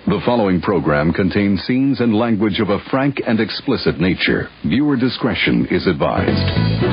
The following program contains scenes and language of a frank and explicit nature. Viewer discretion is advised.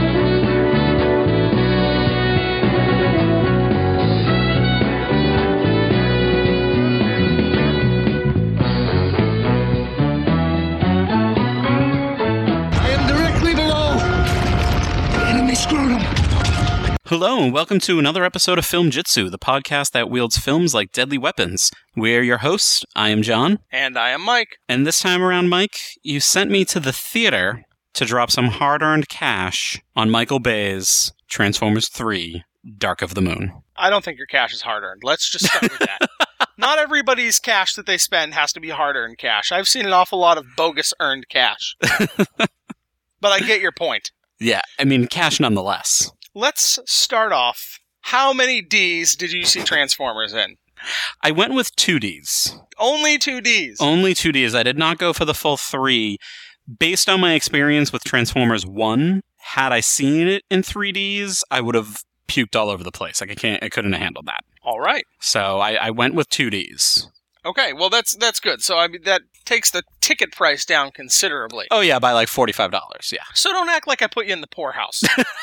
Hello, and welcome to another episode of Film Jitsu, the podcast that wields films like deadly weapons. We're your hosts. I am John. And I am Mike. And this time around, Mike, you sent me to the theater to drop some hard-earned cash on Michael Bay's Transformers 3, Dark of the Moon. I don't think your cash is hard-earned. Let's just start with that. Not everybody's cash that they spend has to be hard-earned cash. I've seen an awful lot of bogus earned cash. But I get your point. Yeah, I mean, cash nonetheless. Let's start off. How many Ds did you see Transformers in? I went with 2Ds. Only 2Ds? Only 2Ds. I did not go for the full 3. Based on my experience with Transformers 1, had I seen it in 3Ds, I would have puked all over the place. Like, I couldn't have handled that. All right. So I went with 2Ds. Okay, well, that's good. So, I mean, that takes the ticket price down considerably. Oh, yeah, by like $45, yeah. So don't act like I put you in the poorhouse.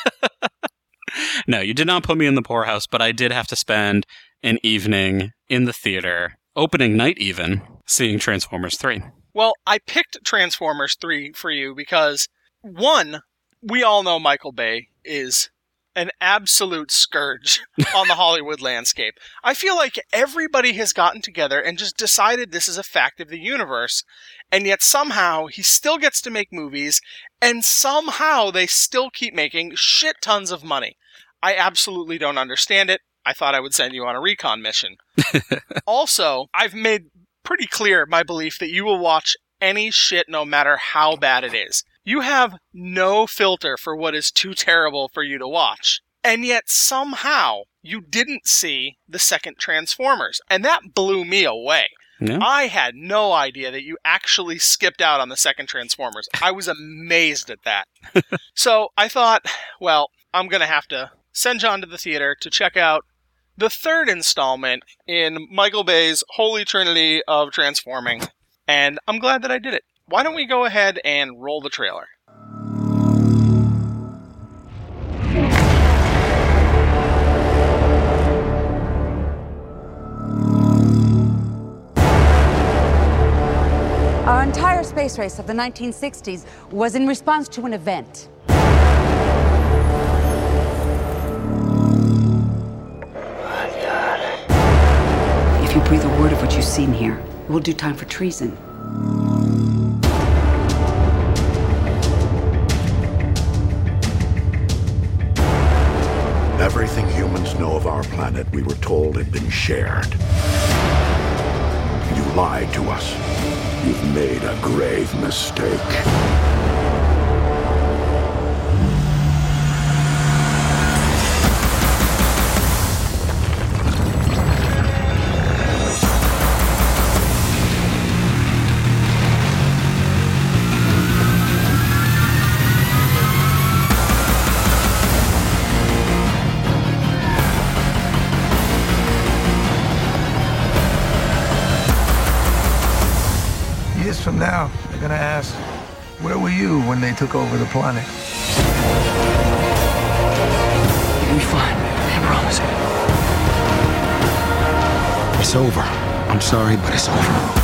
No, you did not put me in the poorhouse, but I did have to spend an evening in the theater, opening night even, seeing Transformers 3. Well, I picked Transformers 3 for you because, one, we all know Michael Bay is an absolute scourge on the Hollywood landscape. I feel like everybody has gotten together and just decided this is a fact of the universe, and yet somehow he still gets to make movies, and somehow they still keep making shit tons of money. I absolutely don't understand it. I thought I would send you on a recon mission. Also, I've made pretty clear my belief that you will watch any shit no matter how bad it is. You have no filter for what is too terrible for you to watch. And yet somehow you didn't see the second Transformers. And that blew me away. Yeah. I had no idea that you actually skipped out on the second Transformers. I was amazed at that. So I thought, well, I'm going to have to send John to the theater to check out the third installment in Michael Bay's Holy Trinity of Transforming. And I'm glad that I did it. Why don't we go ahead and roll the trailer? Our entire space race of the 1960s was in response to an event. If you breathe a word of what you've seen here, it will do time for treason. Everything humans know of our planet, we were told, had been shared. You lied to us. You've made a grave mistake. Years from now, they're gonna ask, where were you when they took over the planet? You'll be fine. I promise. It's over. I'm sorry, but it's over.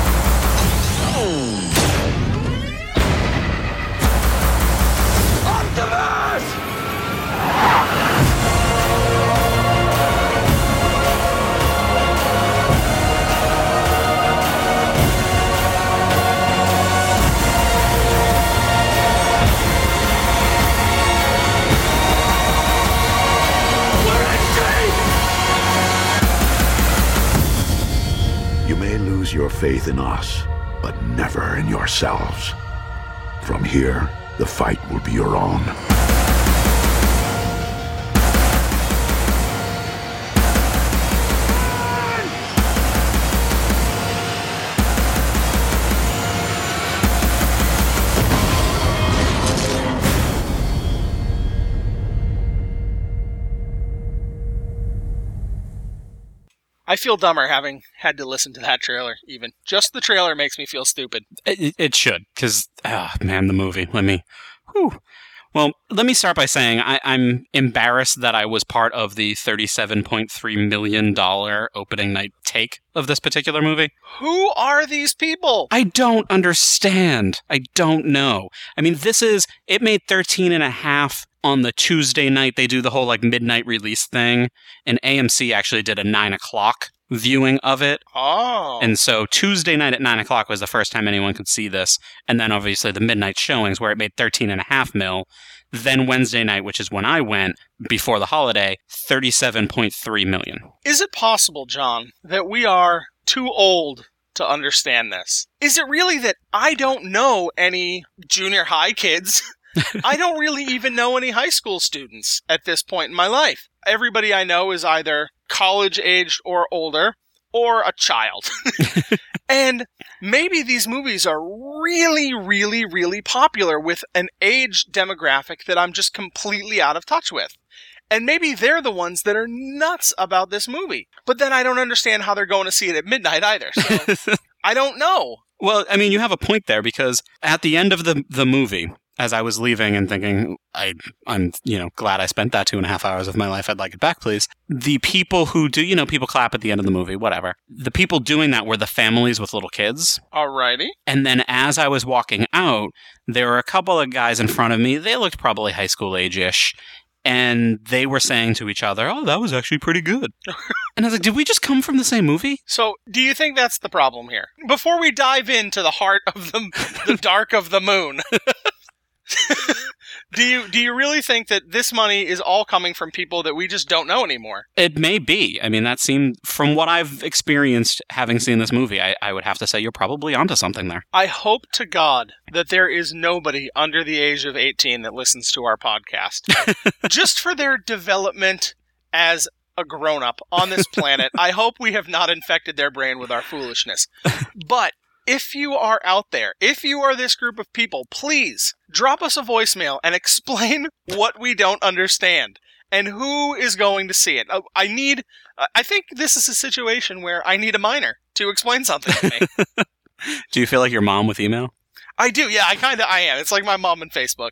You may lose your faith in us, but never in yourselves. From here, the fight will be your own. I feel dumber having had to listen to that trailer, even. Just the trailer makes me feel stupid. It should, because, man, the movie. Well, let me start by saying I'm embarrassed that I was part of the $37.3 million opening night take of this particular movie. Who are these people? I don't understand. I don't know. I mean, it made 13.5 on the Tuesday night. They do the whole midnight release thing, and AMC actually did a 9 o'clock viewing of it. Oh. And so Tuesday night at 9 o'clock was the first time anyone could see this. And then obviously the midnight showings where it made 13.5 mil. Then Wednesday night, which is when I went before the holiday, 37.3 million. Is it possible, John, that we are too old to understand this? Is it really that I don't know any junior high kids? I don't really even know any high school students at this point in my life. Everybody I know is either college-aged or older, or a child. And maybe these movies are really, really, really popular with an age demographic that I'm just completely out of touch with. And maybe they're the ones that are nuts about this movie. But then I don't understand how they're going to see it at midnight either. So I don't know. Well, I mean, you have a point there, because at the end of the movie, as I was leaving and thinking, I'm glad I spent that 2.5 hours of my life. I'd like it back, please. The people who do, people clap at the end of the movie, whatever. The people doing that were the families with little kids. Alrighty. And then as I was walking out, there were a couple of guys in front of me. They looked probably high school age-ish. And they were saying to each other, oh, that was actually pretty good. And I was like, did we just come from the same movie? So, do you think that's the problem here? Before we dive into the heart of the dark of the moon, do you really think that this money is all coming from people that we just don't know anymore? It may be. I mean, that seemed, from what I've experienced having seen this movie, I would have to say you're probably onto something there. I hope to God that there is nobody under the age of 18 that listens to our podcast. Just for their development as a grown-up on this planet, I hope we have not infected their brain with our foolishness. But if you are out there, if you are this group of people, please drop us a voicemail and explain what we don't understand and who is going to see it. I think this is a situation where I need a minor to explain something to me. Do you feel like your mom with email? I do, yeah, I am. It's like my mom and Facebook.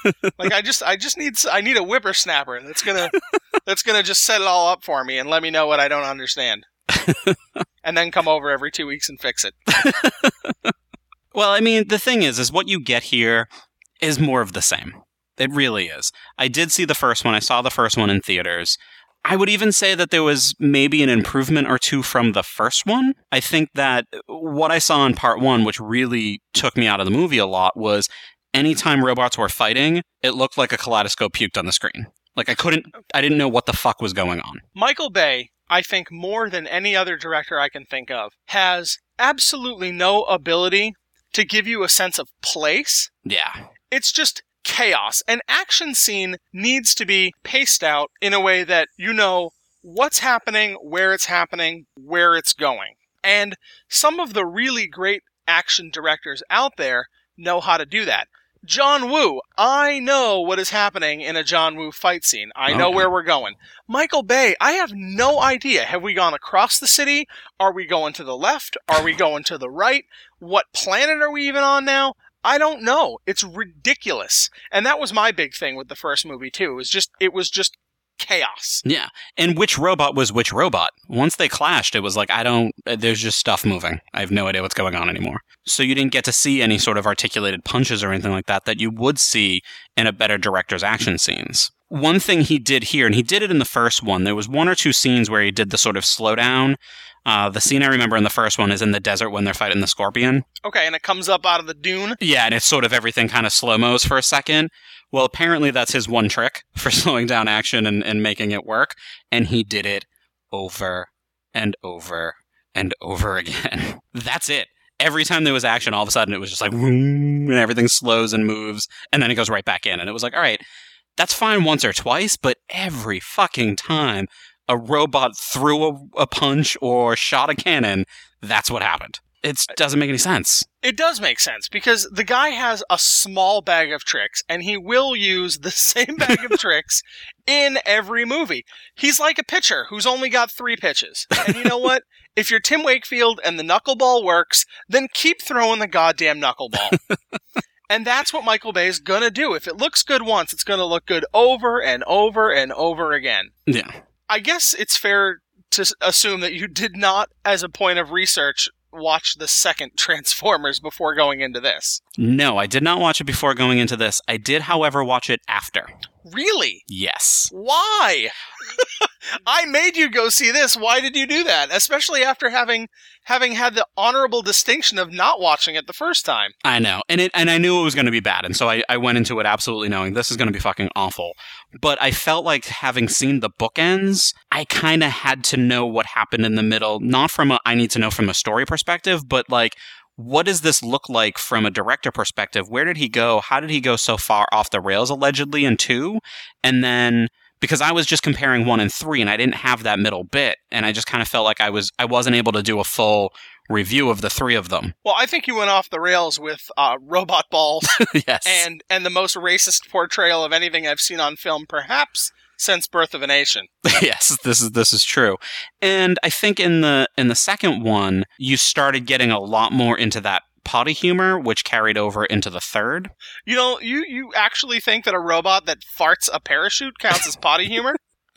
I need a whippersnapper that's gonna just set it all up for me and let me know what I don't understand. And then come over every 2 weeks and fix it. Well, I mean, the thing is what you get here is more of the same. It really is. I did see the first one. I saw the first one in theaters. I would even say that there was maybe an improvement or two from the first one. I think that what I saw in part one, which really took me out of the movie a lot, was anytime robots were fighting, it looked like a kaleidoscope puked on the screen. Like I didn't know what the fuck was going on. Michael Bay, I think more than any other director I can think of, has absolutely no ability to give you a sense of place. Yeah. It's just chaos. An action scene needs to be paced out in a way that you know what's happening, where it's going. And some of the really great action directors out there know how to do that. John Woo, I know what is happening in a John Woo fight scene. I know where we're going. Michael Bay, I have no idea. Have we gone across the city? Are we going to the left? Are we going to the right? What planet are we even on now? I don't know. It's ridiculous. And that was my big thing with the first movie, too. It was just chaos. Yeah. And which robot was which robot? Once they clashed, it was like, there's just stuff moving. I have no idea what's going on anymore. So you didn't get to see any sort of articulated punches or anything like that you would see in a better director's action scenes. One thing he did here, and he did it in the first one, there was one or two scenes where he did the sort of slowdown. The scene I remember in the first one is in the desert when they're fighting the scorpion. Okay, and it comes up out of the dune? Yeah, and it's sort of everything kind of slow-mos for a second. Well, apparently that's his one trick for slowing down action and making it work. And he did it over and over and over again. That's it. Every time there was action, all of a sudden it was just like, and everything slows and moves, and then it goes right back in. And it was like, all right, that's fine once or twice, but every fucking time a robot threw a punch or shot a cannon, that's what happened. It doesn't make any sense. It does make sense, because the guy has a small bag of tricks, and he will use the same bag of tricks in every movie. He's like a pitcher who's only got 3 pitches. And you know what? If you're Tim Wakefield and the knuckleball works, then keep throwing the goddamn knuckleball. And that's what Michael Bay is gonna do. If it looks good once, it's gonna look good over and over and over again. Yeah. I guess it's fair to assume that you did not, as a point of research, watch the second Transformers before going into this. No, I did not watch it before going into this. I did, however, watch it after. Really? Yes. Why? I made you go see this. Why did you do that? Especially after having had the honorable distinction of not watching it the first time. I know. And I knew it was going to be bad. And so I went into it absolutely knowing this is going to be fucking awful. But I felt like having seen the bookends, I kind of had to know what happened in the middle. Not from I need to know from a story perspective, but like, what does this look like from a director perspective? Where did he go? How did he go so far off the rails, allegedly, in 2? And then, because I was just comparing 1 and 3, and I didn't have that middle bit, and I just kind of felt like I wasn't able to do a full review of the 3 of them. Well, I think you went off the rails with robot balls. Yes. And the most racist portrayal of anything I've seen on film, perhaps, since Birth of a Nation. Yes, this is true. And I think in the second one, you started getting a lot more into that potty humor, which carried over into the third. You know, you actually think that a robot that farts a parachute counts as potty humor?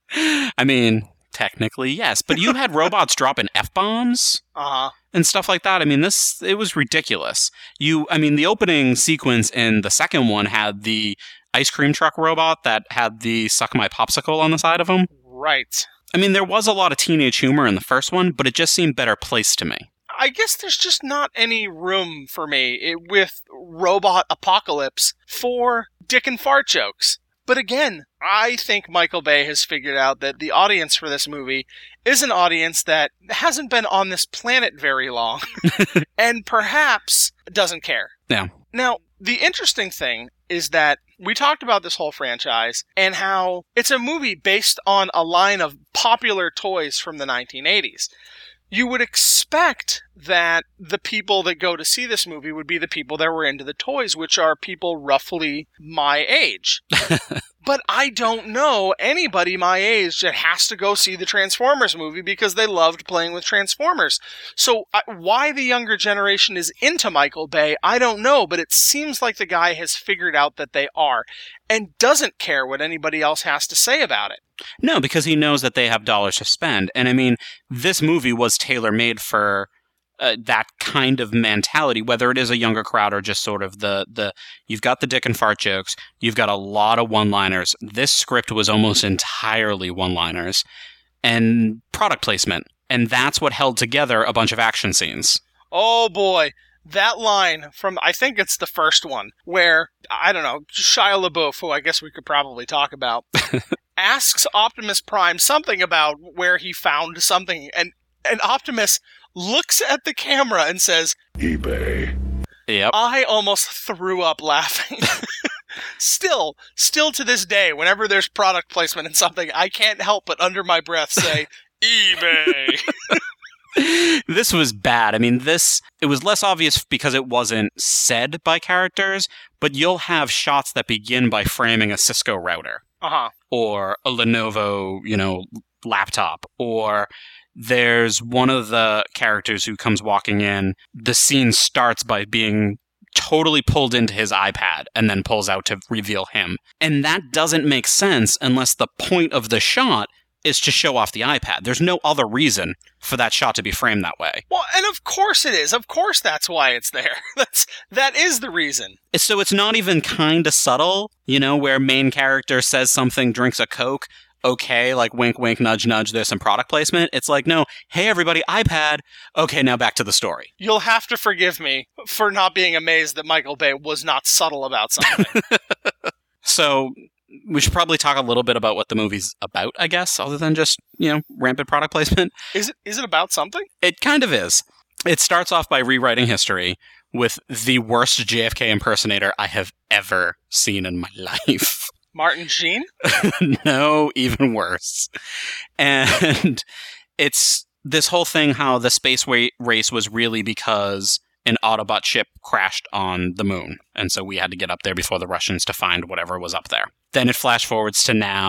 I mean, technically, yes. But you had robots dropping F-bombs and stuff like that. I mean, it was ridiculous. The opening sequence in the second one had the ice cream truck robot that had the suck my popsicle on the side of him. Right. I mean, there was a lot of teenage humor in the first one, but it just seemed better placed to me. I guess there's just not any room for me with Robot Apocalypse for dick and fart jokes. But again, I think Michael Bay has figured out that the audience for this movie is an audience that hasn't been on this planet very long and perhaps doesn't care. Yeah. Now, the interesting thing is that we talked about this whole franchise and how it's a movie based on a line of popular toys from the 1980s. You would expect that the people that go to see this movie would be the people that were into the toys, which are people roughly my age. But I don't know anybody my age that has to go see the Transformers movie because they loved playing with Transformers. So why the younger generation is into Michael Bay, I don't know, but it seems like the guy has figured out that they are and doesn't care what anybody else has to say about it. No, because he knows that they have dollars to spend. And I mean, this movie was tailor-made for that kind of mentality, whether it is a younger crowd or just sort of the you've got the dick and fart jokes, you've got a lot of one-liners. This script was almost entirely one-liners and product placement. And that's what held together a bunch of action scenes. Oh boy. That line from, I think it's the first one, where, I don't know, Shia LaBeouf, who I guess we could probably talk about, asks Optimus Prime something about where he found something, and Optimus looks at the camera and says, eBay. Yep. I almost threw up laughing. Still to this day, whenever there's product placement in something, I can't help but under my breath say, eBay. This was bad. I mean, it was less obvious because it wasn't said by characters, but you'll have shots that begin by framing a Cisco router. Or a Lenovo, laptop. Or there's one of the characters who comes walking in. The scene starts by being totally pulled into his iPad and then pulls out to reveal him. And that doesn't make sense unless the point of the shot is to show off the iPad. There's no other reason for that shot to be framed that way. Well, and of course it is. Of course that's why it's there. That is the reason. So it's not even kind of subtle, where main character says something, drinks a Coke, okay, like wink, wink, nudge, nudge, there's some product placement. It's like, no, hey everybody, iPad. Okay, now back to the story. You'll have to forgive me for not being amazed that Michael Bay was not subtle about something. So we should probably talk a little bit about what the movie's about, I guess, other than just, rampant product placement. Is it about something? It kind of is. It starts off by rewriting history with the worst JFK impersonator I have ever seen in my life. Martin Sheen? No, even worse. And it's this whole thing how the space race was really because an Autobot ship crashed on the moon. And so we had to get up there before the Russians to find whatever was up there. Then it flash forwards to now,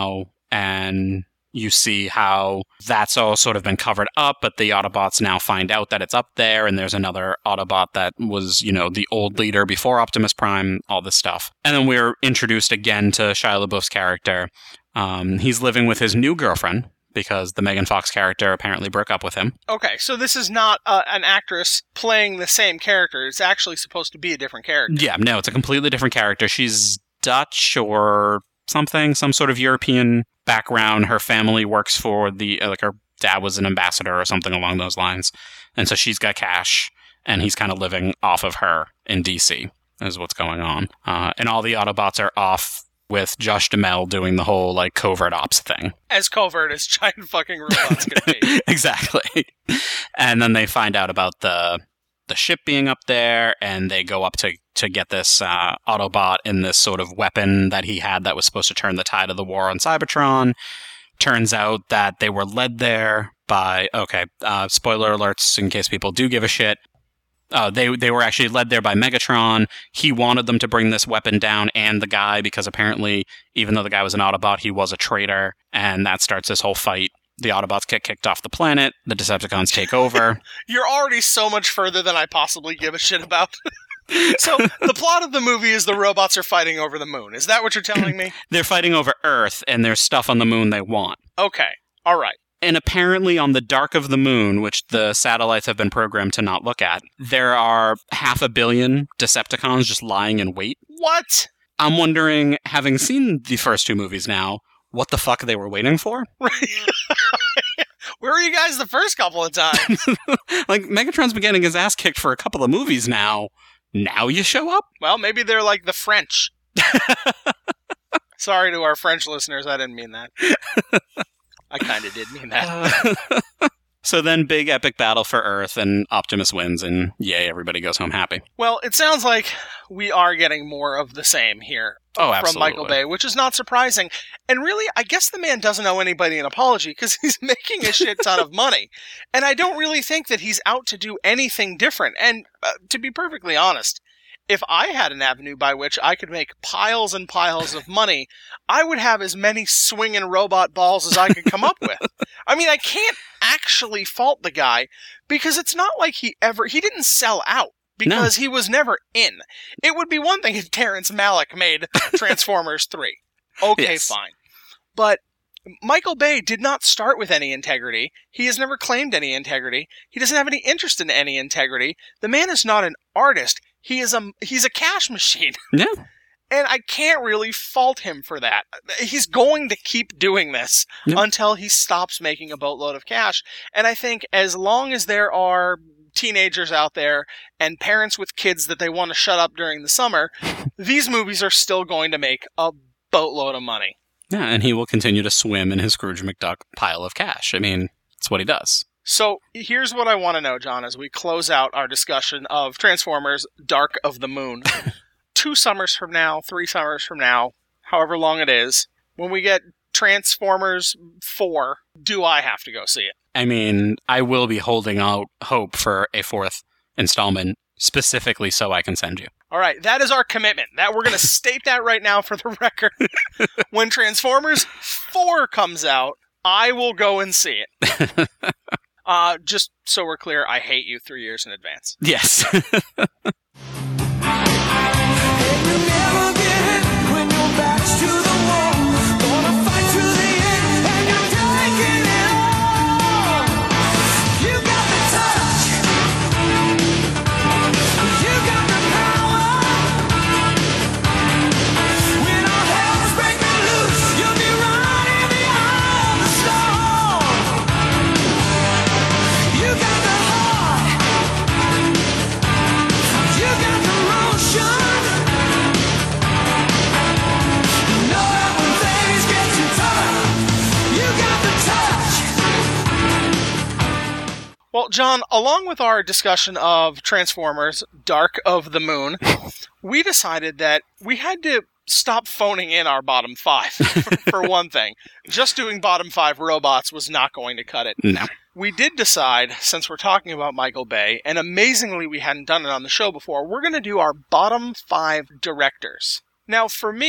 and you see how that's all sort of been covered up, but the Autobots now find out that it's up there, and there's another Autobot that was, the old leader before Optimus Prime, all this stuff. And then we're introduced again to Shia LaBeouf's character. He's living with his new girlfriend, because the Megan Fox character apparently broke up with him. Okay, so this is not an actress playing the same character. It's actually supposed to be a different character. Yeah, no, it's a completely different character. She's Dutch or something, some sort of European background. Her family works for her dad was an ambassador or something along those lines. And so she's got cash, and he's kind of living off of her in DC, is what's going on. And all the Autobots are off with Josh Duhamel doing the whole, covert ops thing. As covert as giant fucking robots could be. Exactly. And then they find out about the ship being up there, and they go up to get this Autobot in this sort of weapon that he had that was supposed to turn the tide of the war on Cybertron. Turns out that they were led there by... Okay, spoiler alerts in case people do give a shit. They were actually led there by Megatron. He wanted them to bring this weapon down and the guy, because apparently, even though the guy was an Autobot, he was a traitor, and that starts this whole fight. The Autobots get kicked off the planet. The Decepticons take over. You're already so much further than I possibly give a shit about. So, the plot of the movie is the robots are fighting over the moon. Is that what you're telling me? They're fighting over Earth, and there's stuff on the moon they want. Okay. All right. And apparently on the dark of the moon, which the satellites have been programmed to not look at, there are 500 million Decepticons just lying in wait. What? I'm wondering, having seen the first two movies now, what the fuck they were waiting for? Right. Where were you guys the first couple of times? Megatron's been getting his ass kicked for a couple of movies now. Now you show up? Well, maybe they're like the French. Sorry to our French listeners, I didn't mean that. I kind of did mean that. So then, big epic battle for Earth, and Optimus wins, and yay, everybody goes home happy. Well, it sounds like we are getting more of the same here from Michael Bay, which is not surprising. And really, I guess the man doesn't owe anybody an apology, because he's making a shit ton of money. And I don't really think that he's out to do anything different. And to be perfectly honest, if I had an avenue by which I could make piles and piles of money, I would have as many swinging robot balls as I could come up with. I mean, I can't actually fault the guy, because it's not like he didn't sell out, because he was never in. It would be one thing if Terrence Malick made Transformers 3. Okay, yes. Fine. But Michael Bay did not start with any integrity. He has never claimed any integrity. He doesn't have any interest in any integrity. The man is not an artist. He's a cash machine. Yeah. And I can't really fault him for that. He's going to keep doing this until he stops making a boatload of cash. And I think as long as there are teenagers out there and parents with kids that they want to shut up during the summer, these movies are still going to make a boatload of money. Yeah, and he will continue to swim in his Scrooge McDuck pile of cash. I mean, it's what he does. So here's what I want to know, John, as we close out our discussion of Transformers Dark of the Moon. 2 summers from now, 3 summers from now, however long it is, when we get Transformers 4, do I have to go see it? I mean, I will be holding out hope for a 4th installment, specifically so I can send you. All right, that is our commitment. That we're going to state that right now for the record. When Transformers 4 comes out, I will go and see it. Just so we're clear, I hate you 3 years in advance. Yes. Well, John, along with our discussion of Transformers Dark of the Moon, we decided that we had to stop phoning in our bottom 5, for one thing. Just doing bottom 5 robots was not going to cut it. No. We did decide, since we're talking about Michael Bay, and amazingly we hadn't done it on the show before, we're going to do our bottom 5 directors. Now, for me,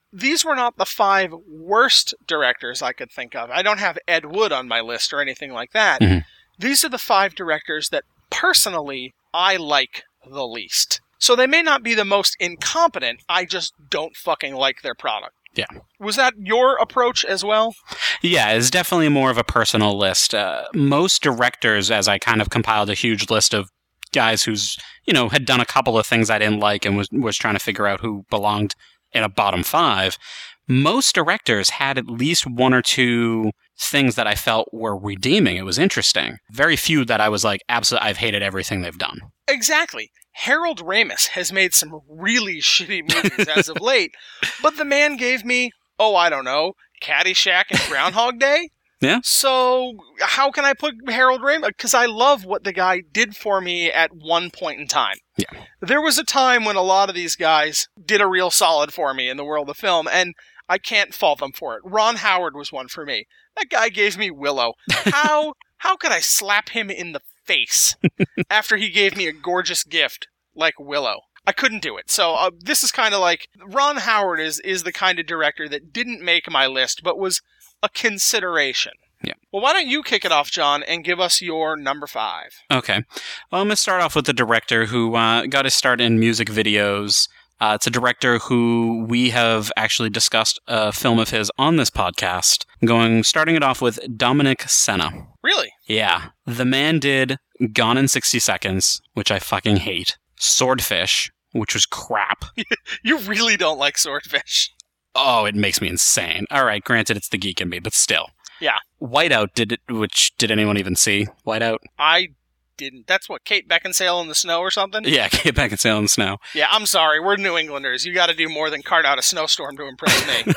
these were not the 5 worst directors I could think of. I don't have Ed Wood on my list or anything like that. Mhm. These are the 5 directors that personally I like the least. So they may not be the most incompetent, I just don't fucking like their product. Yeah. Was that your approach as well? Yeah, it's definitely more of a personal list. Most directors, as I kind of compiled a huge list of guys who's, had done a couple of things I didn't like and was trying to figure out who belonged in a bottom 5, most directors had at least 1 or 2 things that I felt were redeeming. It was interesting. Very few that I was like, absolutely, I've hated everything they've done. Exactly. Harold Ramis has made some really shitty movies as of late, but the man gave me, I don't know, Caddyshack and Groundhog Day? Yeah. So how can I put Harold Ramis? Because I love what the guy did for me at one point in time. Yeah. There was a time when a lot of these guys did a real solid for me in the world of film, and I can't fault them for it. Ron Howard was one for me. That guy gave me Willow. How could I slap him in the face after he gave me a gorgeous gift like Willow? I couldn't do it. So this is kind of like Ron Howard is the kind of director that didn't make my list, but was a consideration. Yeah. Well, why don't you kick it off, John, and give us your number 5? Okay. Well, I'm going to start off with the director who got his start in music videos. It's a director who we have actually discussed a film of his on this podcast, starting it off with Dominic Sena. Really? Yeah. The man did Gone in 60 Seconds, which I fucking hate. Swordfish, which was crap. You really don't like Swordfish. Oh, it makes me insane. All right, granted, it's the geek in me, but still. Yeah. Whiteout did anyone even see? Whiteout? I didn't. That's what, Kate Beckinsale in the snow or something? Yeah, Kate Beckinsale in the snow. Yeah, I'm sorry. We're New Englanders. You got to do more than cart out a snowstorm to impress me.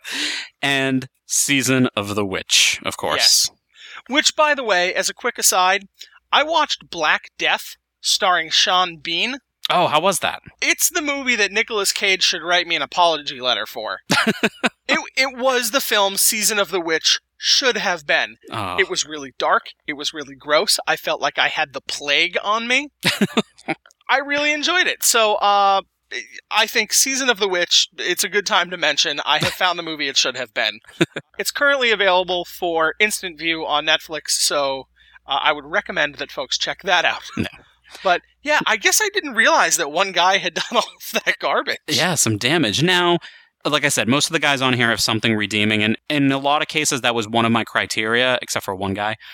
And Season of the Witch, of course. Yes. Which, by the way, as a quick aside, I watched Black Death, starring Sean Bean. Oh, how was that? It's the movie that Nicolas Cage should write me an apology letter for. It was the film Season of the Witch should have been. Oh. It was really dark. It was really gross. I felt like I had the plague on me. I really enjoyed it. So, I think Season of the Witch, it's a good time to mention. I have found the movie it should have been. It's currently available for instant view on Netflix, so I would recommend that folks check that out. No. But, yeah, I guess I didn't realize that one guy had done all of that garbage. Yeah, some damage. Now, like I said, most of the guys on here have something redeeming, and in a lot of cases, that was one of my criteria, except for one guy,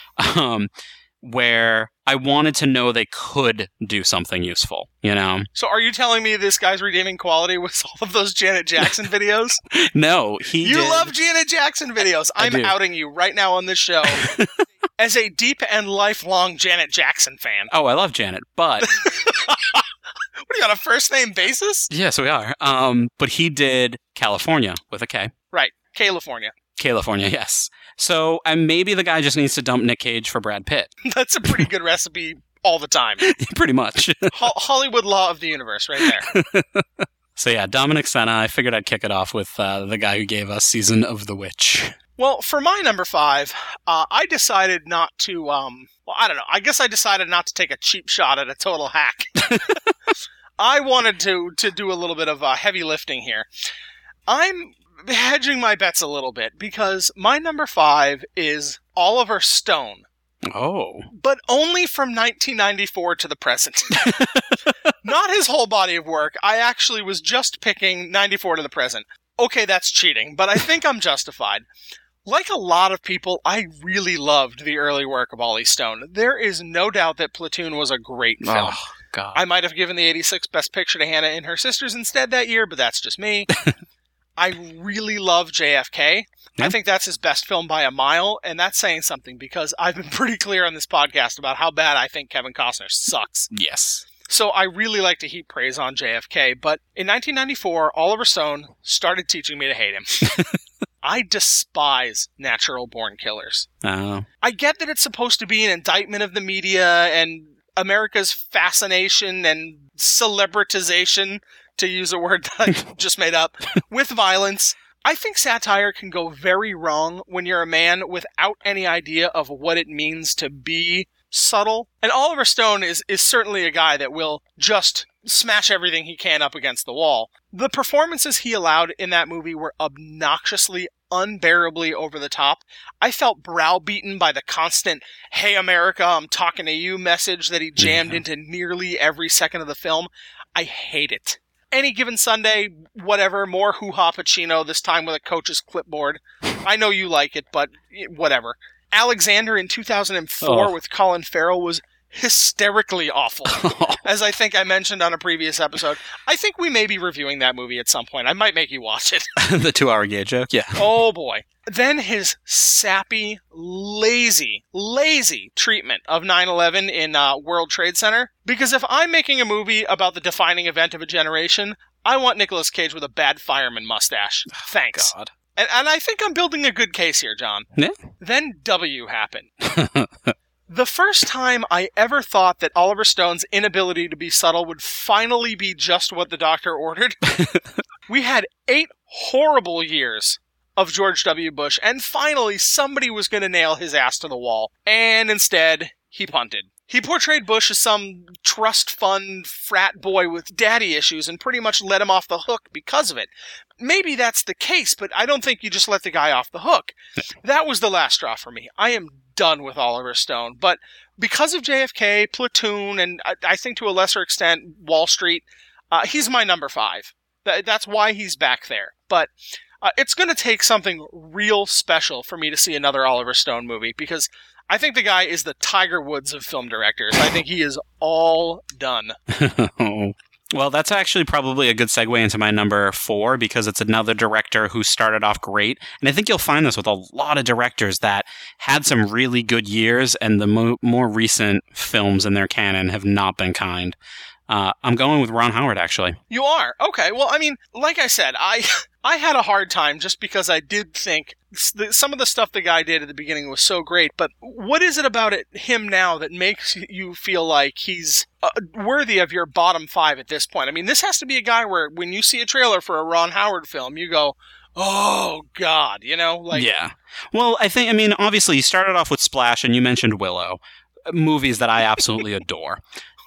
where I wanted to know they could do something useful, So are you telling me this guy's redeeming quality was all of those Janet Jackson videos? No, You love Janet Jackson videos. I'm outing you right now on this show as a deep and lifelong Janet Jackson fan. Oh, I love Janet, but... What are you, on a first-name basis? Yes, we are. But he did California with a K. Right. California. California, yes. So maybe the guy just needs to dump Nick Cage for Brad Pitt. That's a pretty good recipe all the time. Pretty much. Hollywood law of the universe right there. So yeah, Dominic Sena, I figured I'd kick it off with the guy who gave us Season of the Witch. Well, for my number 5, I decided not to, I don't know. I guess I decided not to take a cheap shot at a total hack. I wanted to do a little bit of heavy lifting here. I'm hedging my bets a little bit because my number 5 is Oliver Stone. Oh. But only from 1994 to the present. Not his whole body of work. I actually was just picking 94 to the present. Okay, that's cheating, but I think I'm justified. Like a lot of people, I really loved the early work of Ollie Stone. There is no doubt that Platoon was a great film. Oh, God. I might have given the 86 Best Picture to Hannah and Her Sisters instead that year, but that's just me. I really love JFK. Yeah. I think that's his best film by a mile, and that's saying something because I've been pretty clear on this podcast about how bad I think Kevin Costner sucks. Yes. So I really like to heap praise on JFK, but in 1994, Oliver Stone started teaching me to hate him. I despise natural born killers. Oh. I get that it's supposed to be an indictment of the media and America's fascination and celebritization, to use a word that I just made up, with violence. I think satire can go very wrong when you're a man without any idea of what it means to be subtle. And Oliver Stone is certainly a guy that will just smash everything he can up against the wall. The performances he allowed in that movie were obnoxiously, unbearably over the top. I felt browbeaten by the constant, "Hey America, I'm talking to you" message that he jammed into nearly every second of the film. I hate it. Any Given Sunday, whatever, more hoo-ha Pacino, this time with a coach's clipboard. I know you like it, but whatever. Alexander in 2004 with Colin Farrell was hysterically awful, as I think I mentioned on a previous episode. I think we may be reviewing that movie at some point. I might make you watch it. The 2-hour gay joke? Yeah. Oh boy. Then his sappy, lazy treatment of 9/11 in World Trade Center. Because if I'm making a movie about the defining event of a generation, I want Nicolas Cage with a bad fireman mustache. Thanks. God. And I think I'm building a good case here, John. Yeah. Then W happened. The first time I ever thought that Oliver Stone's inability to be subtle would finally be just what the doctor ordered. We had 8 horrible years of George W. Bush, and finally somebody was going to nail his ass to the wall. And instead, he punted. He portrayed Bush as some trust fund frat boy with daddy issues and pretty much let him off the hook because of it. Maybe that's the case, but I don't think you just let the guy off the hook. That was the last straw for me. I am done with Oliver Stone. But because of JFK, Platoon, and I think to a lesser extent Wall Street, he's my number 5. That's why he's back there. But it's going to take something real special for me to see another Oliver Stone movie, because I think the guy is the Tiger Woods of film directors. I think he is all done. Well, that's actually probably a good segue into my number 4, because it's another director who started off great. And I think you'll find this with a lot of directors that had some really good years, and the more recent films in their canon have not been kind. I'm going with Ron Howard, actually. You are? Okay. Well, I mean, like I said, I had a hard time just because I did think some of the stuff the guy did at the beginning was so great, but what is it about him now that makes you feel like he's worthy of your bottom 5 at this point? I mean, this has to be a guy where when you see a trailer for a Ron Howard film, you go, oh, God, you know? Like, yeah. Well, I mean, obviously, you started off with Splash, and you mentioned Willow, movies that I absolutely adore.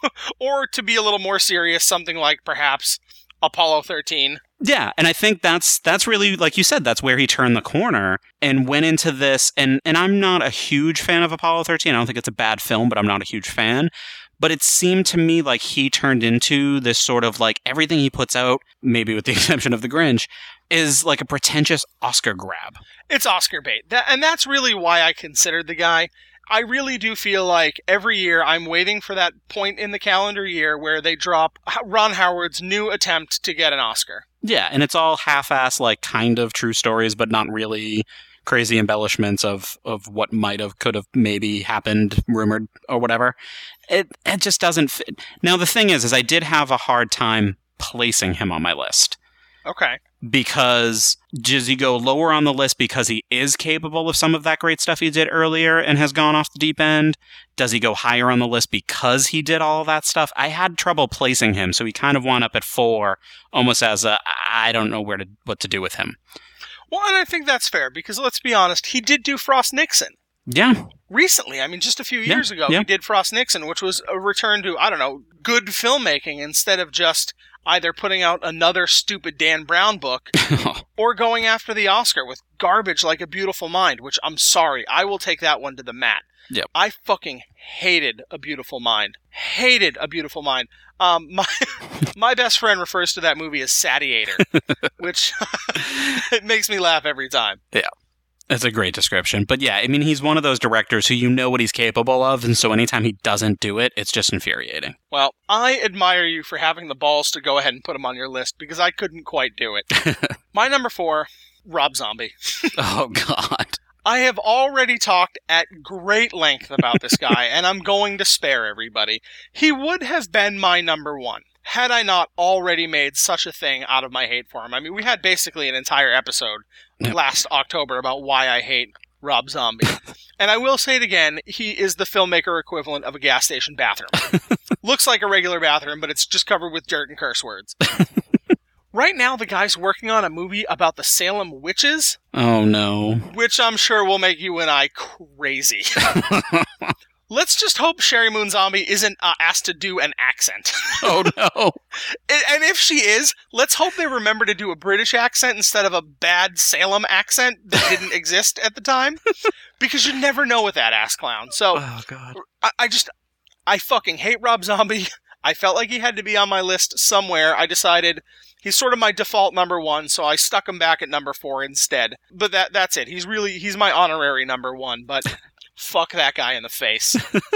Or to be a little more serious, something like perhaps Apollo 13. Yeah, and I think that's really, like you said, that's where he turned the corner and went into this. And I'm not a huge fan of Apollo 13. I don't think it's a bad film, but I'm not a huge fan. But it seemed to me like he turned into this sort of like everything he puts out, maybe with the exception of The Grinch, is like a pretentious Oscar grab. It's Oscar bait. And that's really why I considered the guy. I really do feel like every year I'm waiting for that point in the calendar year where they drop Ron Howard's new attempt to get an Oscar. Yeah, and it's all half-ass, like, kind of true stories, but not really crazy embellishments of what could have maybe happened, rumored, or whatever. It just doesn't fit. Now, the thing is I did have a hard time placing him on my list. Okay. Because does he go lower on the list because he is capable of some of that great stuff he did earlier and has gone off the deep end? Does he go higher on the list because he did all of that stuff? I had trouble placing him, so he kind of wound up at 4, almost as I don't know what to do with him. Well, and I think that's fair, because let's be honest, he did do Frost Nixon. Yeah. Recently, I mean, just a few years ago, he did Frost Nixon, which was a return to, I don't know, good filmmaking instead of just either putting out another stupid Dan Brown book or going after the Oscar with garbage like A Beautiful Mind, which I'm sorry, I will take that one to the mat. Yep. I fucking hated A Beautiful Mind. Hated A Beautiful Mind. My best friend refers to that movie as Satiator, which it makes me laugh every time. Yeah. That's a great description. But yeah, I mean, he's one of those directors who you know what he's capable of, and so anytime he doesn't do it, it's just infuriating. Well, I admire you for having the balls to go ahead and put him on your list, because I couldn't quite do it. My number 4, Rob Zombie. Oh, God. I have already talked at great length about this guy, and I'm going to spare everybody. He would have been my number 1. Had I not already made such a thing out of my hate for him. I mean, we had basically an entire episode last October about why I hate Rob Zombie. And I will say it again, he is the filmmaker equivalent of a gas station bathroom. Looks like a regular bathroom, but it's just covered with dirt and curse words. Right now, the guy's working on a movie about the Salem witches. Oh, no. Which I'm sure will make you and I crazy. Let's just hope Sherry Moon Zombie isn't asked to do an accent. Oh, no. And if she is, let's hope they remember to do a British accent instead of a bad Salem accent that didn't exist at the time. Because you never know with that ass clown. So, Oh, God. I fucking hate Rob Zombie. I felt like he had to be on my list somewhere. I decided he's sort of my default number 1, so I stuck him back at number 4 instead. But that's it. He's my honorary number 1, but fuck that guy in the face.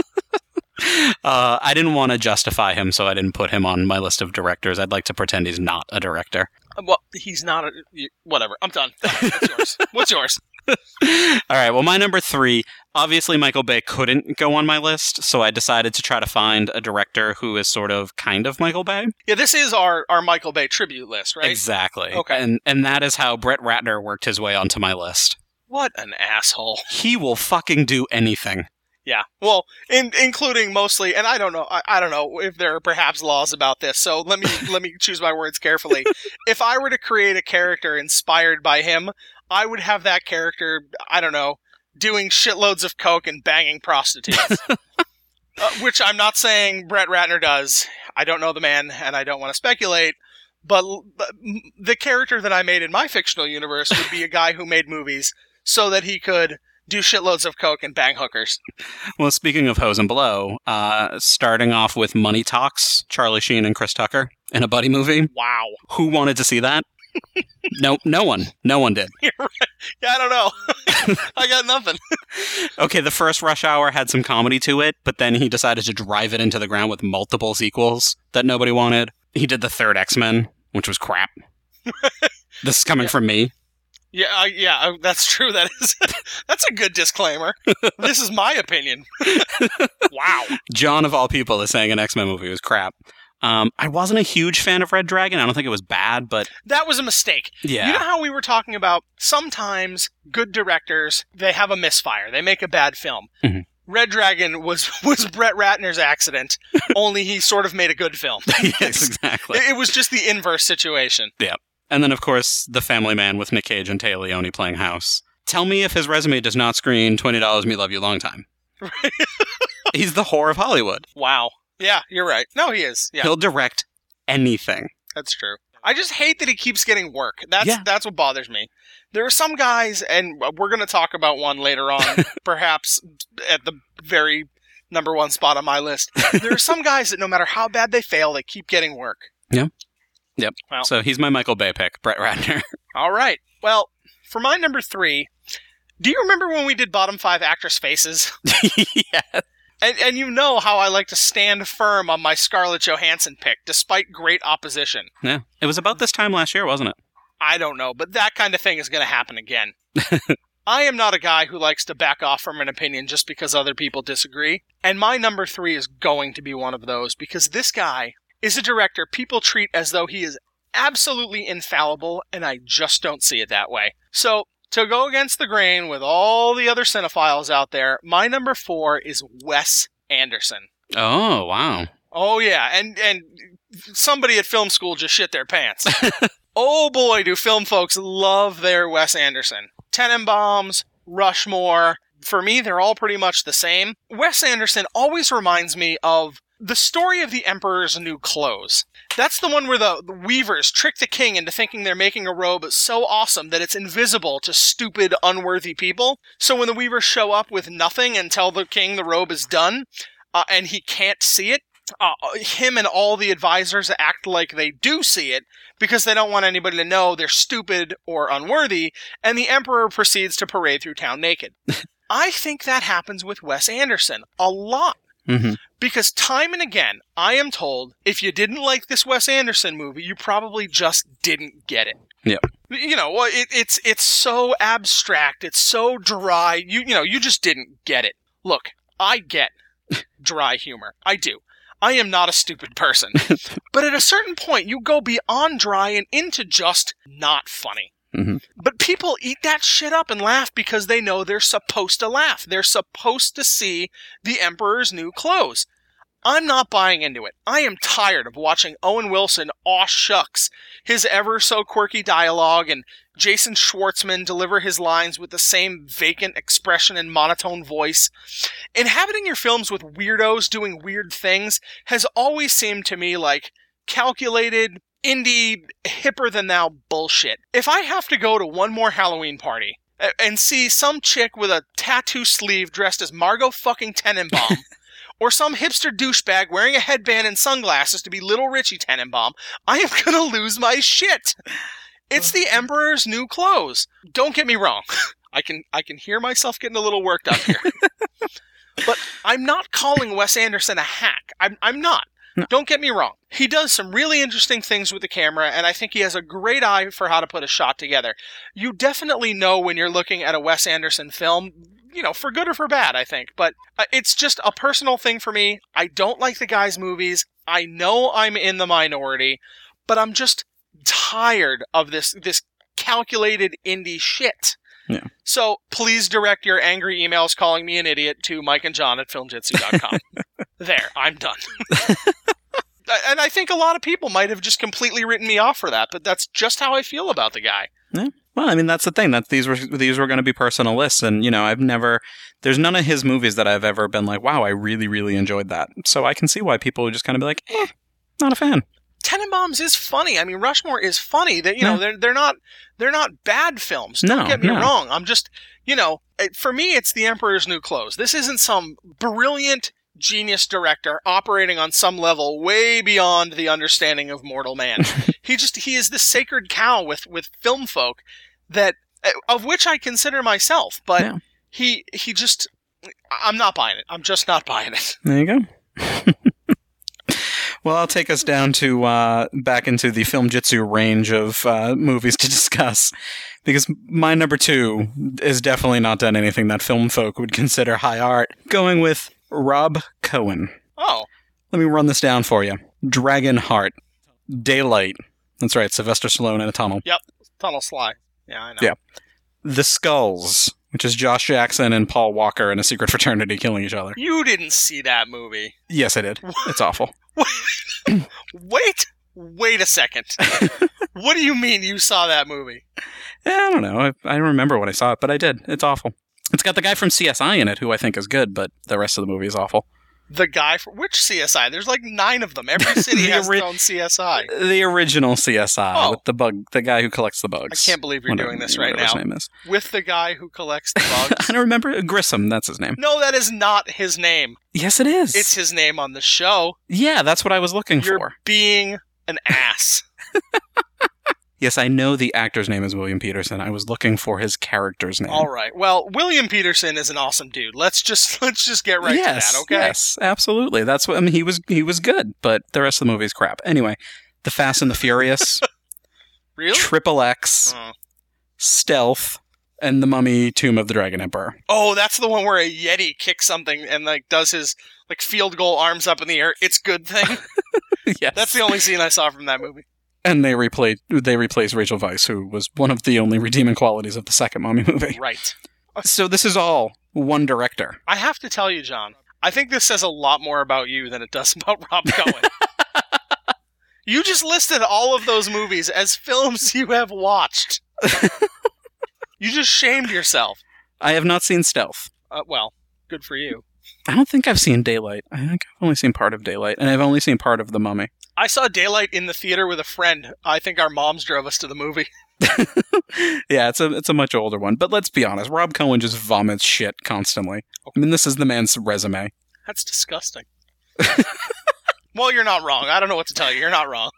I didn't want to justify him, so I didn't put him on my list of directors. I'd like to pretend he's not a director. Well, he's not whatever. I'm done. What's yours? What's yours? All right, well, my number 3, obviously Michael Bay couldn't go on my list, so I decided to try to find a director who is sort of kind of Michael Bay. Yeah, this is our Michael Bay tribute list, right? Exactly. Okay. And that is how Brett Ratner worked his way onto my list. What an asshole. He will fucking do anything. Yeah, well, including mostly, and I don't know if there are perhaps laws about this, so let me choose my words carefully. If I were to create a character inspired by him, I would have that character, I don't know, doing shitloads of coke and banging prostitutes. Which I'm not saying Brett Ratner does. I don't know the man, and I don't want to speculate, but the character that I made in my fictional universe would be a guy who made movies so that he could do shitloads of coke and bang hookers. Well, speaking of hose and blow, starting off with Money Talks, Charlie Sheen and Chris Tucker in a buddy movie. Wow. Who wanted to see that? No one. No one did. You're right. Yeah, I don't know. I got nothing. Okay, the first Rush Hour had some comedy to it, but then he decided to drive it into the ground with multiple sequels that nobody wanted. He did the third X-Men, which was crap. This is coming from me. Yeah, that's true. That's a good disclaimer. This is my opinion. Wow. John, of all people, is saying an X-Men movie was crap. I wasn't a huge fan of Red Dragon. I don't think it was bad, but... That was a mistake. Yeah. You know how we were talking about sometimes good directors, they have a misfire. They make a bad film. Mm-hmm. Red Dragon was Brett Ratner's accident, only he sort of made a good film. Yes, exactly. It was just the inverse situation. Yeah. And then, of course, The Family Man with Nick Cage and Téa Leoni playing House. Tell me if his resume does not screen $20 Me Love You Long Time. He's the whore of Hollywood. Wow. Yeah, you're right. No, he is. Yeah. He'll direct anything. That's true. I just hate that he keeps getting work. That's what bothers me. There are some guys, and we're going to talk about one later on, perhaps at the very number 1 spot on my list. There are some guys that no matter how bad they fail, they keep getting work. Yeah. Yep. Well, so he's my Michael Bay pick, Brett Ratner. All right. Well, for my number 3, do you remember when we did bottom 5 actress faces? Yeah. And you know how I like to stand firm on my Scarlett Johansson pick, despite great opposition. Yeah. It was about this time last year, wasn't it? I don't know, but that kind of thing is going to happen again. I am not a guy who likes to back off from an opinion just because other people disagree. And my number 3 is going to be one of those, because this guy is a director people treat as though he is absolutely infallible, and I just don't see it that way. So, to go against the grain with all the other cinephiles out there, my number 4 is Wes Anderson. Oh, wow. Oh, yeah, and somebody at film school just shit their pants. Oh boy, do film folks love their Wes Anderson. Tenenbaums, Rushmore, for me, they're all pretty much the same. Wes Anderson always reminds me of The Story of the Emperor's New Clothes. That's the one where the weavers trick the king into thinking they're making a robe so awesome that it's invisible to stupid, unworthy people. So when the weavers show up with nothing and tell the king the robe is done, and he can't see it, him and all the advisors act like they do see it because they don't want anybody to know they're stupid or unworthy, and the emperor proceeds to parade through town naked. I think that happens with Wes Anderson a lot. Mm-hmm. Because time and again, I am told, if you didn't like this Wes Anderson movie, you probably just didn't get it. Yep. You know, well, it's so abstract, it's so dry, you just didn't get it. Look, I get dry humor. I do. I am not a stupid person. But at a certain point, you go beyond dry and into just not funny. Mm-hmm. But people eat that shit up and laugh because they know they're supposed to laugh. They're supposed to see the Emperor's New Clothes. I'm not buying into it. I am tired of watching Owen Wilson aw shucks his ever so quirky dialogue and Jason Schwartzman deliver his lines with the same vacant expression and monotone voice. Inhabiting your films with weirdos doing weird things has always seemed to me like calculated, indie, hipper-than-thou bullshit. If I have to go to one more Halloween party and see some chick with a tattoo sleeve dressed as Margot fucking Tenenbaum, or some hipster douchebag wearing a headband and sunglasses to be Little Richie Tenenbaum, I am gonna lose my shit. It's the Emperor's New Clothes. Don't get me wrong. I can hear myself getting a little worked up here. But I'm not calling Wes Anderson a hack. I'm not. No. Don't get me wrong. He does some really interesting things with the camera, and I think he has a great eye for how to put a shot together. You definitely know when you're looking at a Wes Anderson film, you know, for good or for bad, I think. But it's just a personal thing for me. I don't like the guy's movies. I know I'm in the minority, but I'm just tired of this calculated indie shit. Yeah. So please direct your angry emails calling me an idiot to mikeandjohn@filmjitsu.com. There, I'm done. And I think a lot of people might have just completely written me off for that, but that's just how I feel about the guy. Yeah. Well, I mean, that's the thing. That these were going to be personal lists, and you know, there's none of his movies that I've ever been like, wow, I really, really enjoyed that. So I can see why people would just kind of be like, not a fan. Tenenbaums is funny. I mean, Rushmore is funny. That know, they're not bad films. Don't get me wrong. I'm just, for me, it's The Emperor's New Clothes. This isn't some brilliant genius director operating on some level way beyond the understanding of mortal man. He is this sacred cow with film folk that of which I consider myself, but he just, I'm not buying it. I'm just not buying it. There you go. Well, I'll take us down to back into the Film Jitsu range of movies to discuss, because my number 2 is definitely not done anything that film folk would consider high art. Going with Rob Cohen. Oh. Let me run this down for you. Dragon Heart. Daylight. That's right, Sylvester Stallone in a tunnel. Yep, Tunnel Sly. Yeah, I know. Yeah. The Skulls, which is Josh Jackson and Paul Walker in a secret fraternity killing each other. You didn't see that movie. Yes, I did. It's awful. Wait a second. What do you mean you saw that movie? I don't know. I remember when I saw it, but I did. It's awful. It's got the guy from CSI in it, who I think is good, but the rest of the movie is awful. The guy from which CSI? There's like 9 of them. Every city has their own CSI. The original CSI with the guy who collects the bugs. I can't believe you're doing this right now. His name is. With the guy who collects the bugs. I don't remember. Grissom, that's his name. No, that is not his name. Yes, it is. It's his name on the show. Yeah, that's what I was looking for. You're being an ass. Yes, I know the actor's name is William Peterson. I was looking for his character's name. All right. Well, William Peterson is an awesome dude. Let's just get right to that, okay? Yes, absolutely. That's what I mean. He was good, but the rest of the movie is crap. Anyway, The Fast and the Furious, really? Triple X, Stealth, and The Mummy: Tomb of the Dragon Emperor. Oh, that's the one where a Yeti kicks something and like does his like field goal arms up in the air. It's good thing. Yes, that's the only scene I saw from that movie. And they replaced Rachel Weisz, who was one of the only redeeming qualities of the second Mummy movie. Right. So this is all one director. I have to tell you, John, I think this says a lot more about you than it does about Rob Cohen. You just listed all of those movies as films you have watched. You just shamed yourself. I have not seen Stealth. Well, good for you. I don't think I've seen Daylight. I think I've only seen part of Daylight, and I've only seen part of The Mummy. I saw Daylight in the theater with a friend. I think our moms drove us to the movie. Yeah, it's a much older one. But let's be honest, Rob Cohen just vomits shit constantly. I mean, this is the man's resume. That's disgusting. Well, you're not wrong. I don't know what to tell you. You're not wrong.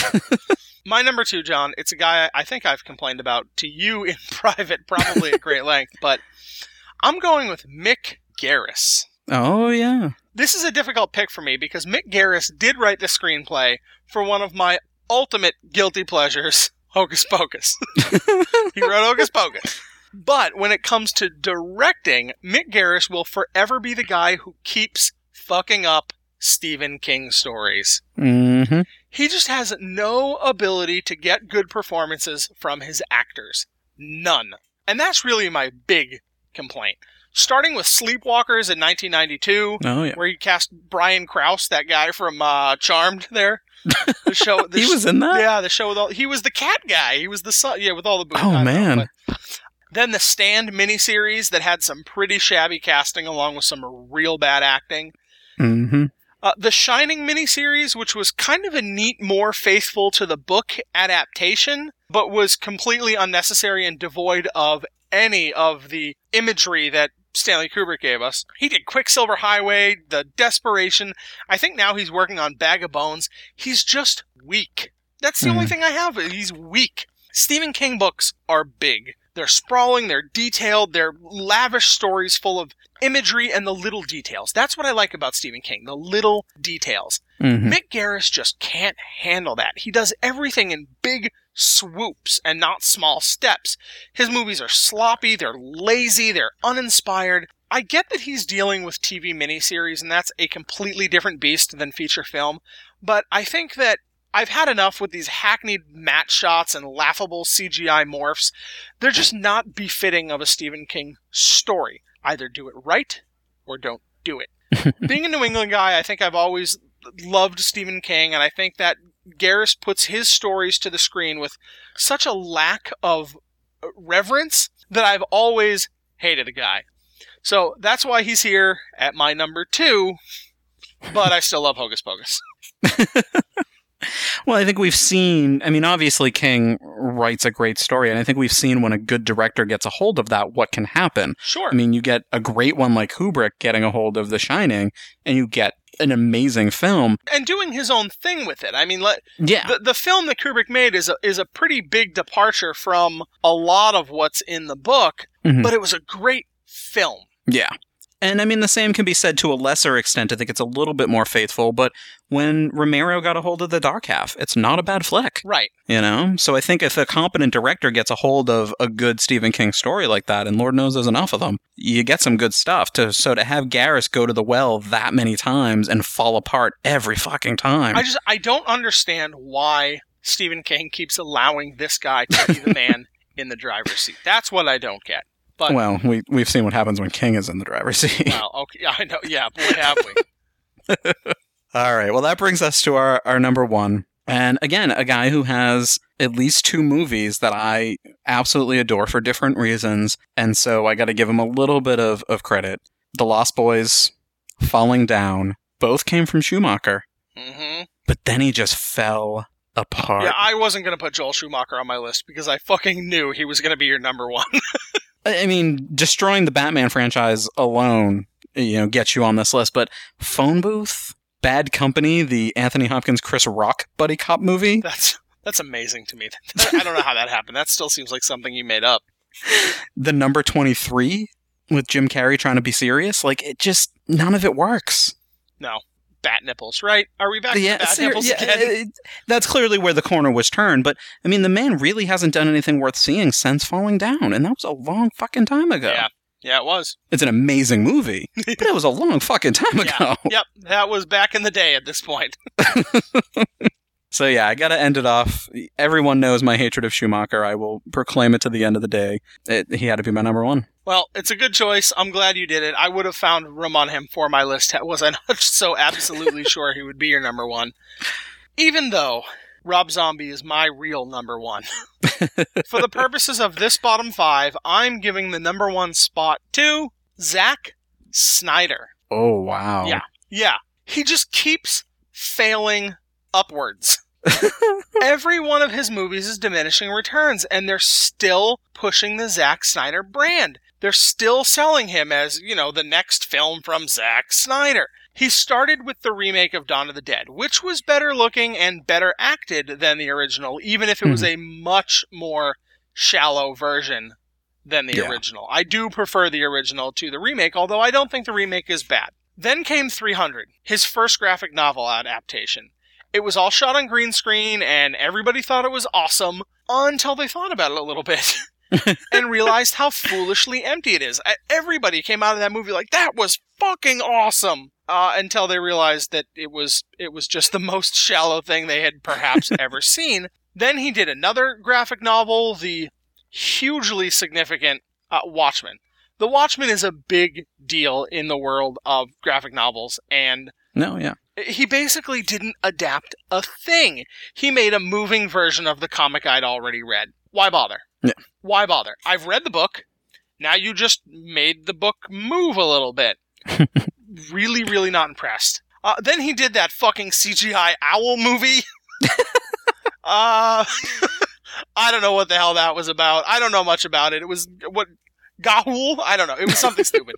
My number 2, John, it's a guy I think I've complained about to you in private, probably at great length, but I'm going with Mick Garris. Oh, yeah. This is a difficult pick for me because Mick Garris did write the screenplay for one of my ultimate guilty pleasures, Hocus Pocus. He wrote Hocus Pocus. But when it comes to directing, Mick Garris will forever be the guy who keeps fucking up Stephen King stories. Mm-hmm. He just has no ability to get good performances from his actors. None. And that's really my big complaint. starting with Sleepwalkers in 1992, yeah. where he cast Brian Krause, that guy from Charmed there. The show. He was in that? Yeah, the show with all... He was the cat guy. He was the son... Yeah, with all the boobs. Oh, man. Then the Stand miniseries that had some pretty shabby casting along with some real bad acting. Mm-hmm. The Shining miniseries, which was kind of a neat, more faithful to the book adaptation, but was completely unnecessary and devoid of any of the imagery that Stanley Kubrick gave us. He did Quicksilver Highway, The Desperation. I think now he's working on Bag of Bones. He's just weak. That's the only thing I have. He's weak. Stephen King books are big. They're sprawling, they're detailed, they're lavish stories full of imagery and the little details. That's what I like about Stephen King, the little details. Mick Garris just can't handle that. He does everything in big swoops and not small steps. His movies are sloppy, they're lazy, they're uninspired. I get that he's dealing with TV miniseries, and that's a completely different beast than feature film, but I think that I've had enough with these hackneyed matte shots and laughable CGI morphs. They're just not befitting of a Stephen King story. Either do it right, or don't do it. Being a New England guy, I think I've always loved Stephen King, and I think that Garris puts his stories to the screen with such a lack of reverence that I've always hated the guy. So that's why he's here at my number 2, but I still love Hocus Pocus. Well, I think we've seen, I mean, obviously King writes a great story, and I think we've seen when a good director gets a hold of that, what can happen. Sure. I mean, you get a great one like Kubrick getting a hold of The Shining, and you get an amazing film. And doing his own thing with it. I mean, yeah. The film that Kubrick made is a pretty big departure from a lot of what's in the book, but it was a great film. Yeah. And I mean, the same can be said to a lesser extent. I think it's a little bit more faithful, but when Romero got a hold of The Dark Half, it's not a bad flick. Right. You know? So I think if a competent director gets a hold of a good Stephen King story like that, and Lord knows there's enough of them, you get some good stuff. So to have Garris go to the well that many times and fall apart every fucking time. I don't understand why Stephen King keeps allowing this guy to be the man in the driver's seat. That's what I don't get. But, well, we've seen what happens when King is in the driver's seat. Well, okay, I know. Yeah, boy, have we. All right. Well, that brings us to our number 1. And again, a guy who has at least 2 movies that I absolutely adore for different reasons. And so I got to give him a little bit of credit. The Lost Boys, Falling Down, both came from Schumacher. Mm-hmm. But then he just fell apart. Yeah, I wasn't going to put Joel Schumacher on my list because I fucking knew he was going to be your number 1. I mean, destroying the Batman franchise alone, gets you on this list. But Phone Booth, Bad Company, the Anthony Hopkins, Chris Rock buddy cop movie. That's amazing to me. I don't know how that happened. That still seems like something you made up. The Number 23 with Jim Carrey trying to be serious. Like, it just, none of it works. No. Bat nipples, right? Are we back to bat nipples again? That's clearly where the corner was turned, but, I mean, the man really hasn't done anything worth seeing since Falling Down, and that was a long fucking time ago. Yeah, it was. It's an amazing movie, but it was a long fucking time ago. Yep, that was back in the day at this point. So yeah, I gotta end it off. Everyone knows my hatred of Schumacher. I will proclaim it to the end of the day. He had to be my number 1. Well, it's a good choice. I'm glad you did it. I would have found room on him for my list. Was I not so absolutely sure he would be your number 1? Even though Rob Zombie is my real number 1. For the purposes of this bottom 5, I'm giving the number 1 spot to Zack Snyder. Oh, wow. Yeah. He just keeps failing upwards. Every one of his movies is diminishing returns, and they're still pushing the Zack Snyder brand. They're still selling him as, the next film from Zack Snyder. He started with the remake of Dawn of the Dead, which was better looking and better acted than the original, even if it was a much more shallow version than the original. I do prefer the original to the remake, although I don't think the remake is bad. Then came 300, his first graphic novel adaptation. It was all shot on green screen, and everybody thought it was awesome until they thought about it a little bit and realized how foolishly empty it is. Everybody came out of that movie like, that was fucking awesome, until they realized that it was just the most shallow thing they had perhaps ever seen. Then he did another graphic novel, the hugely significant Watchmen. The Watchmen is a big deal in the world of graphic novels, and he basically didn't adapt a thing. He made a moving version of the comic I'd already read. Why bother? Yeah. Why bother? I've read the book. Now you just made the book move a little bit. Really, really not impressed. Then he did that fucking CGI owl movie. I don't know what the hell that was about. I don't know much about it. It was, Gahul? I don't know. It was something stupid.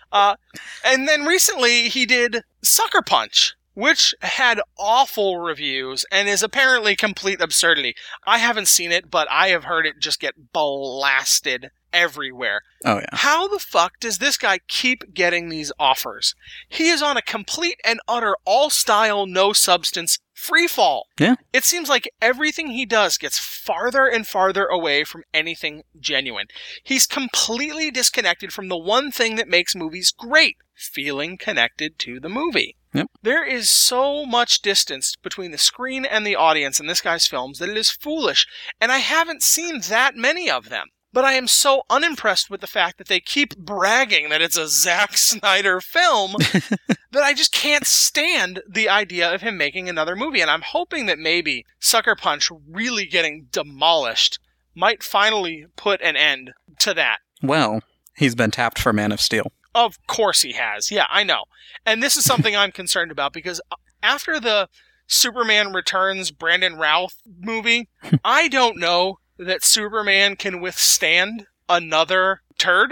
And then recently he did Sucker Punch, which had awful reviews and is apparently complete absurdity. I haven't seen it, but I have heard it just get blasted everywhere. Oh, yeah. How the fuck does this guy keep getting these offers? He is on a complete and utter all-style, no-substance freefall. Yeah. It seems like everything he does gets farther and farther away from anything genuine. He's completely disconnected from the one thing that makes movies great, feeling connected to the movie. Yep. There is so much distance between the screen and the audience in this guy's films that it is foolish, and I haven't seen that many of them. But I am so unimpressed with the fact that they keep bragging that it's a Zack Snyder film that I just can't stand the idea of him making another movie. And I'm hoping that maybe Sucker Punch really getting demolished might finally put an end to that. Well, he's been tapped for Man of Steel. Of course he has. Yeah, I know. And this is something I'm concerned about because after the Superman Returns Brandon Routh movie, I don't know that Superman can withstand another turd.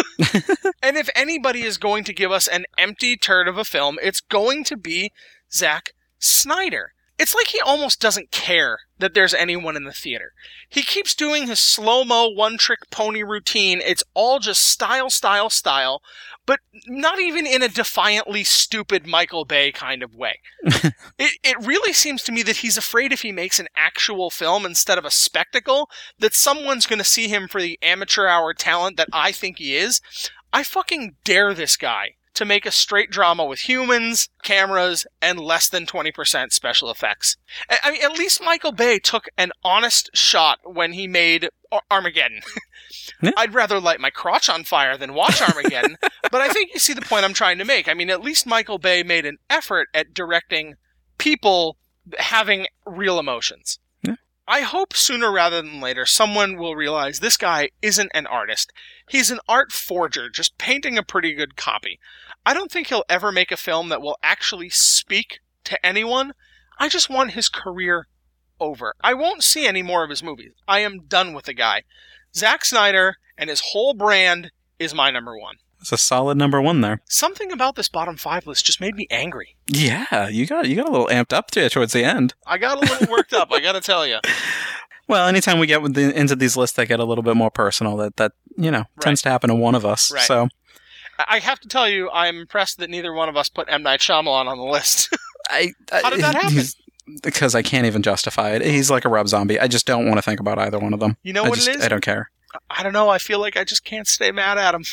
And if anybody is going to give us an empty turd of a film, it's going to be Zack Snyder. It's like he almost doesn't care that there's anyone in the theater. He keeps doing his slow-mo, one-trick pony routine. It's all just style, style, style, but not even in a defiantly stupid Michael Bay kind of way. It really seems to me that he's afraid if he makes an actual film instead of a spectacle, that someone's going to see him for the amateur hour talent that I think he is. I fucking dare this guy to make a straight drama with humans, cameras, and less than 20% special effects. I mean, at least Michael Bay took an honest shot when he made Armageddon. Yeah. I'd rather light my crotch on fire than watch Armageddon, but I think you see the point I'm trying to make. I mean, at least Michael Bay made an effort at directing people having real emotions. Yeah. I hope sooner rather than later someone will realize this guy isn't an artist. He's an art forger, just painting a pretty good copy. I don't think he'll ever make a film that will actually speak to anyone. I just want his career over. I won't see any more of his movies. I am done with the guy. Zack Snyder and his whole brand is my number one. It's a solid number one there. Something about this bottom five list just made me angry. Yeah, you got a little amped up to it towards the end. I got a little worked up, I gotta tell you. Well, anytime we get into these lists that get a little bit more personal, that tends to happen to one of us. Right. So I have to tell you, I'm impressed that neither one of us put M. Night Shyamalan on the list. How did that happen? Because I can't even justify it. He's like a Rob Zombie. I just don't want to think about either one of them. You know what it is? I don't care. I don't know. I feel like I just can't stay mad at him.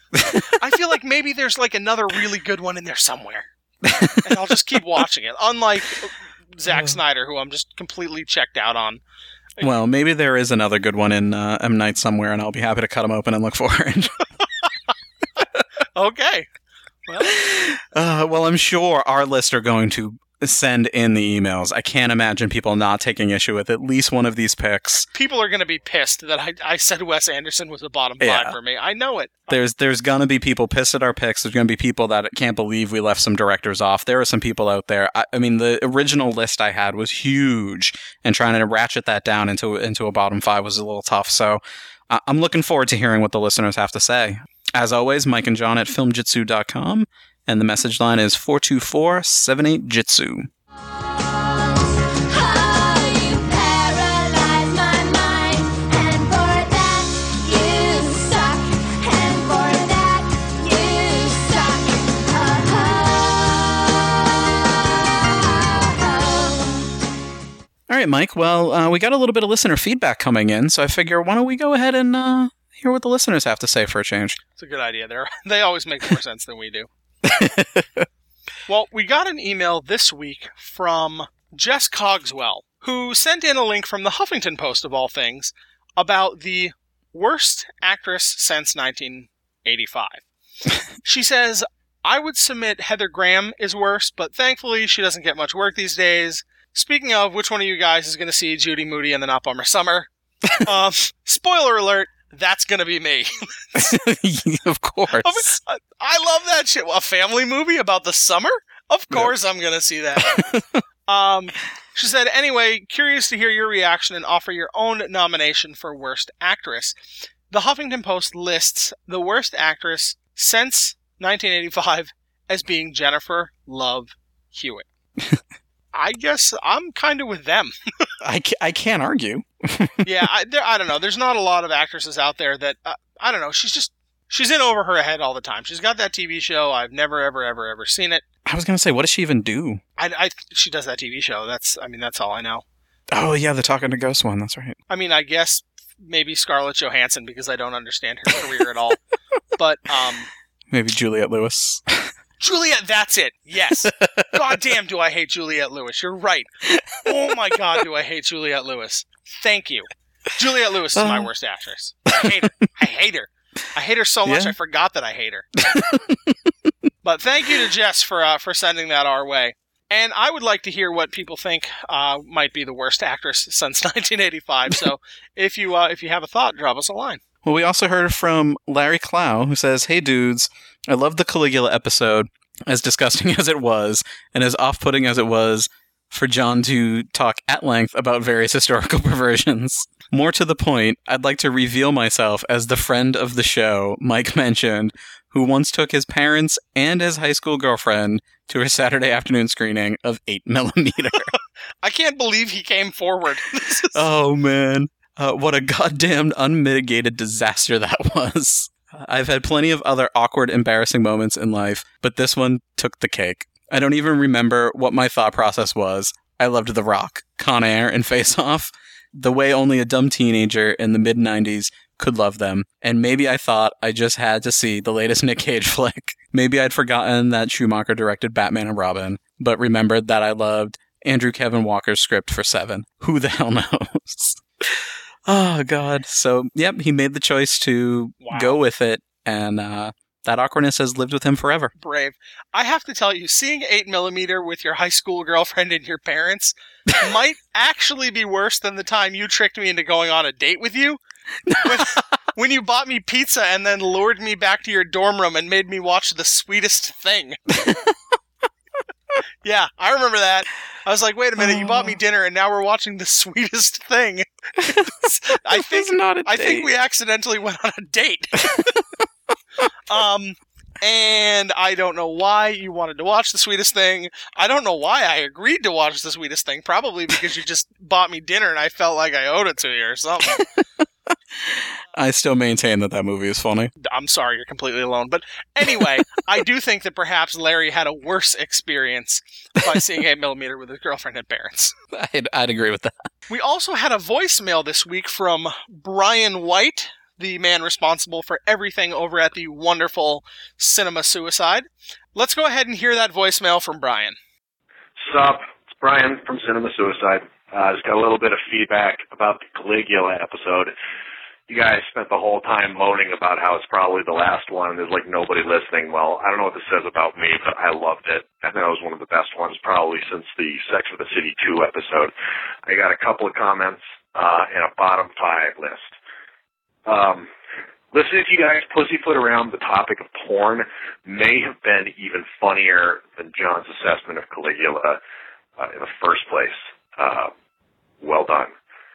I feel like maybe there's like another really good one in there somewhere. And I'll just keep watching it. Unlike Zack Snyder, who I'm just completely checked out on. Well, maybe there is another good one in M. Night somewhere, and I'll be happy to cut them open and look for it. Okay. Well, I'm sure our lists are going to send in the emails. I can't imagine people not taking issue with at least one of these picks. People are going to be pissed that I said Wes Anderson was the bottom five for me. I know it. There's going to be people pissed at our picks. There's going to be people that can't believe we left some directors off. There are some people out there. I mean, the original list I had was huge, and trying to ratchet that down into a bottom five was a little tough. So I'm looking forward to hearing what the listeners have to say. As always, Mike and John at filmjitsu.com. And the message line is 424-78-JITSU. All right, Mike. Well, we got a little bit of listener feedback coming in, so I figure why don't we go ahead and hear what the listeners have to say for a change. It's a good idea. They always make more sense than we do. Well, we got an email this week from Jess Cogswell, who sent in a link from the Huffington Post, of all things, about the worst actress since 19 1985. She says, I would submit Heather Graham is worse, but thankfully she doesn't get much work these days. Speaking of, which one of you guys is going to see Judy Moody in the Not Bummer Summer? Spoiler alert, that's going to be me. Of course. I love that shit. A family movie about the summer? Of course I'm going to see that. She said, anyway, curious to hear your reaction and offer your own nomination for Worst Actress. The Huffington Post lists the worst actress since 1985 as being Jennifer Love Hewitt. I guess I'm kind of with them. I can't argue. Yeah, I don't know. There's not a lot of actresses out there that, I don't know, she's in over her head all the time. She's got that TV show. I've never, ever, ever, ever seen it. I was going to say, what does she even do? She does that TV show. That's all I know. Oh, yeah, the Talking to Ghost one. That's right. I mean, I guess maybe Scarlett Johansson because I don't understand her career at all. But, maybe Juliette Lewis. Juliette, that's it. Yes. God damn, do I hate Juliette Lewis. You're right. Oh my God, do I hate Juliette Lewis. Thank you. Juliette Lewis is my worst actress. I hate her. I hate her so much I forgot that I hate her. But thank you to Jess for sending that our way. And I would like to hear what people think might be the worst actress since 1985. So if you have a thought, drop us a line. Well, we also heard from Larry Clow, who says, hey, dudes, I love the Caligula episode, as disgusting as it was, and as off-putting as it was for John to talk at length about various historical perversions. More to the point, I'd like to reveal myself as the friend of the show Mike mentioned, who once took his parents and his high school girlfriend to her Saturday afternoon screening of 8mm. I can't believe he came forward. Oh, man. What a goddamn unmitigated disaster that was. I've had plenty of other awkward, embarrassing moments in life, but this one took the cake. I don't even remember what my thought process was. I loved The Rock, Con Air, and Face Off, the way only a dumb teenager in the mid-90s could love them. And maybe I thought I just had to see the latest Nick Cage flick. Maybe I'd forgotten that Schumacher directed Batman and Robin, but remembered that I loved Andrew Kevin Walker's script for Seven. Who the hell knows? Oh, God. So, yep, he made the choice to go with it, and that awkwardness has lived with him forever. Brave. I have to tell you, seeing 8mm with your high school girlfriend and your parents might actually be worse than the time you tricked me into going on a date with you. When you bought me pizza and then lured me back to your dorm room and made me watch The Sweetest Thing. Yeah, I remember that. I was like, wait a minute, you bought me dinner and now we're watching The Sweetest Thing. I think we accidentally went on a date. And I don't know why you wanted to watch The Sweetest Thing. I don't know why I agreed to watch The Sweetest Thing. Probably because you just bought me dinner and I felt like I owed it to you or something. I still maintain that movie is funny. I'm sorry, you're completely alone. But anyway, I do think that perhaps Larry had a worse experience by seeing 8mm with his girlfriend and parents. I'd agree with that. We also had a voicemail this week from Brian White, the man responsible for everything over at the wonderful Cinema Suicide. Let's go ahead and hear that voicemail from Brian. Sup, it's Brian from Cinema Suicide. Just got a little bit of feedback about the Caligula episode. You guys spent the whole time moaning about how it's probably the last one. There's like nobody listening. Well, I don't know what this says about me, but I loved it. I think it was one of the best ones probably since the Sex and the City 2 episode. I got a couple of comments and a bottom 5 list. Listening to you guys pussyfoot around the topic of porn may have been even funnier than John's assessment of Caligula in the first place. Well done.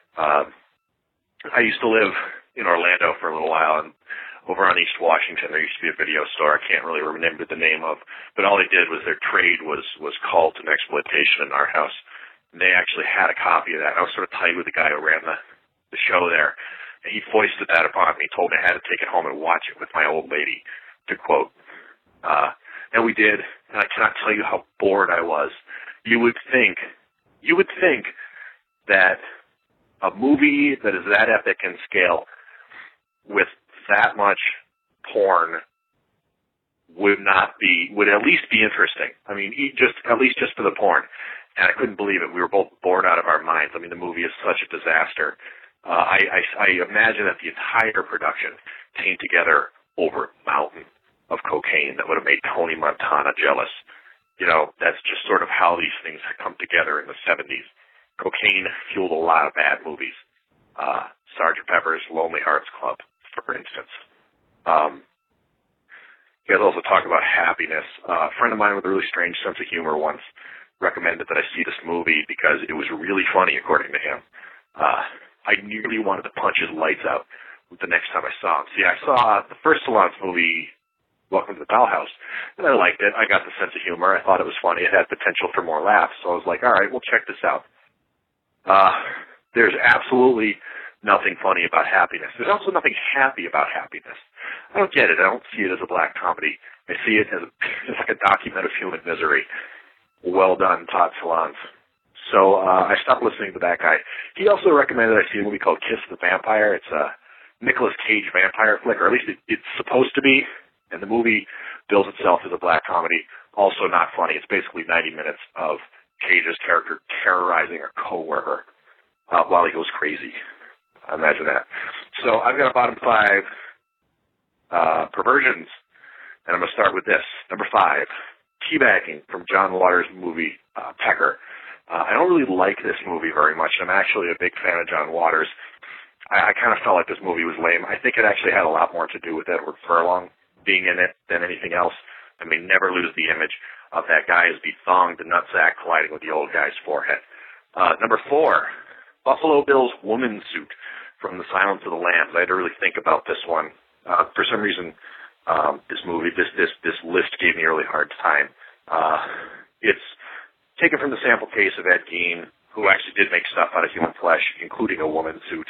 I used to live in Orlando for a little while, and over on East Washington there used to be a video store I can't really remember the name of, but all they did was their trade was cult and exploitation in our house. And they actually had a copy of that. I was sort of tight with the guy who ran the show there. And he foisted that upon me, told me I had to take it home and watch it with my old lady, to quote. And we did, and I cannot tell you how bored I was. You would think that a movie that is that epic in scale with that much porn would at least be interesting. I mean, at least just for the porn. And I couldn't believe it. We were both bored out of our minds. I mean, the movie is such a disaster. I imagine that the entire production came together over a mountain of cocaine that would have made Tony Montana jealous. You know, that's just sort of how these things come together in the 70s. Cocaine fueled a lot of bad movies. Sgt. Pepper's Lonely Hearts Club, for instance. You guys also talk about happiness. A friend of mine with a really strange sense of humor once recommended that I see this movie because it was really funny, according to him. I nearly wanted to punch his lights out the next time I saw him. See, I saw the first Stallone movie, Welcome to the Dollhouse, and I liked it. I got the sense of humor. I thought it was funny. It had potential for more laughs. So I was like, all right, we'll check this out. There's absolutely nothing funny about happiness. There's also nothing happy about happiness. I don't get it. I don't see it as a black comedy. I see it as like a document of human misery. Well done, Todd Solondz. So I stopped listening to that guy. He also recommended I see a movie called Kiss the Vampire. It's a Nicolas Cage vampire flick, or at least it's supposed to be. And the movie bills itself as a black comedy. Also not funny. It's basically 90 minutes of Cage's character terrorizing a coworker while he goes crazy. Imagine that. So I've got a bottom 5 perversions, and I'm going to start with this. Number 5, teabagging from John Waters' movie Pecker. I don't really like this movie very much. I'm actually a big fan of John Waters. I kind of felt like this movie was lame. I think it actually had a lot more to do with Edward Furlong being in it than anything else. I mean, never lose the image of that guy as bethonged the nutsack colliding with the old guy's forehead. Number 4, Buffalo Bill's woman suit from The Silence of the Lambs. I had to really think about this one. For some reason, this list gave me a really hard time. It's taken from the sample case of Ed Gein, who actually did make stuff out of human flesh, including a woman suit.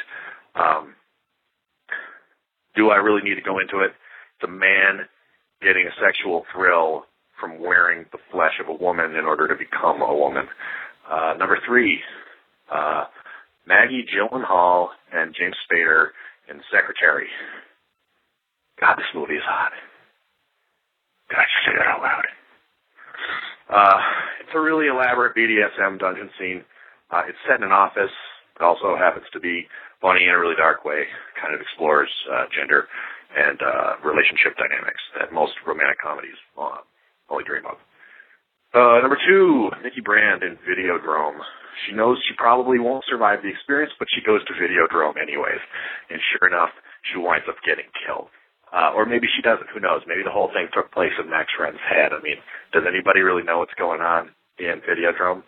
Do I really need to go into it? It's a man getting a sexual thrill from wearing the flesh of a woman in order to become a woman. Number 3, Maggie Gyllenhaal and James Spader in Secretary. God, this movie is hot. God, I should say that out loud. It's a really elaborate BDSM dungeon scene. It's set in an office. It also happens to be funny in a really dark way. Kind of explores gender and relationship dynamics that most romantic comedies only dream of. Number 2, Nikki Brand in Videodrome. She knows she probably won't survive the experience, but she goes to Videodrome anyways. And sure enough, she winds up getting killed. Or maybe she doesn't. Who knows? Maybe the whole thing took place in Max Ren's head. I mean, does anybody really know what's going on in Videodrome?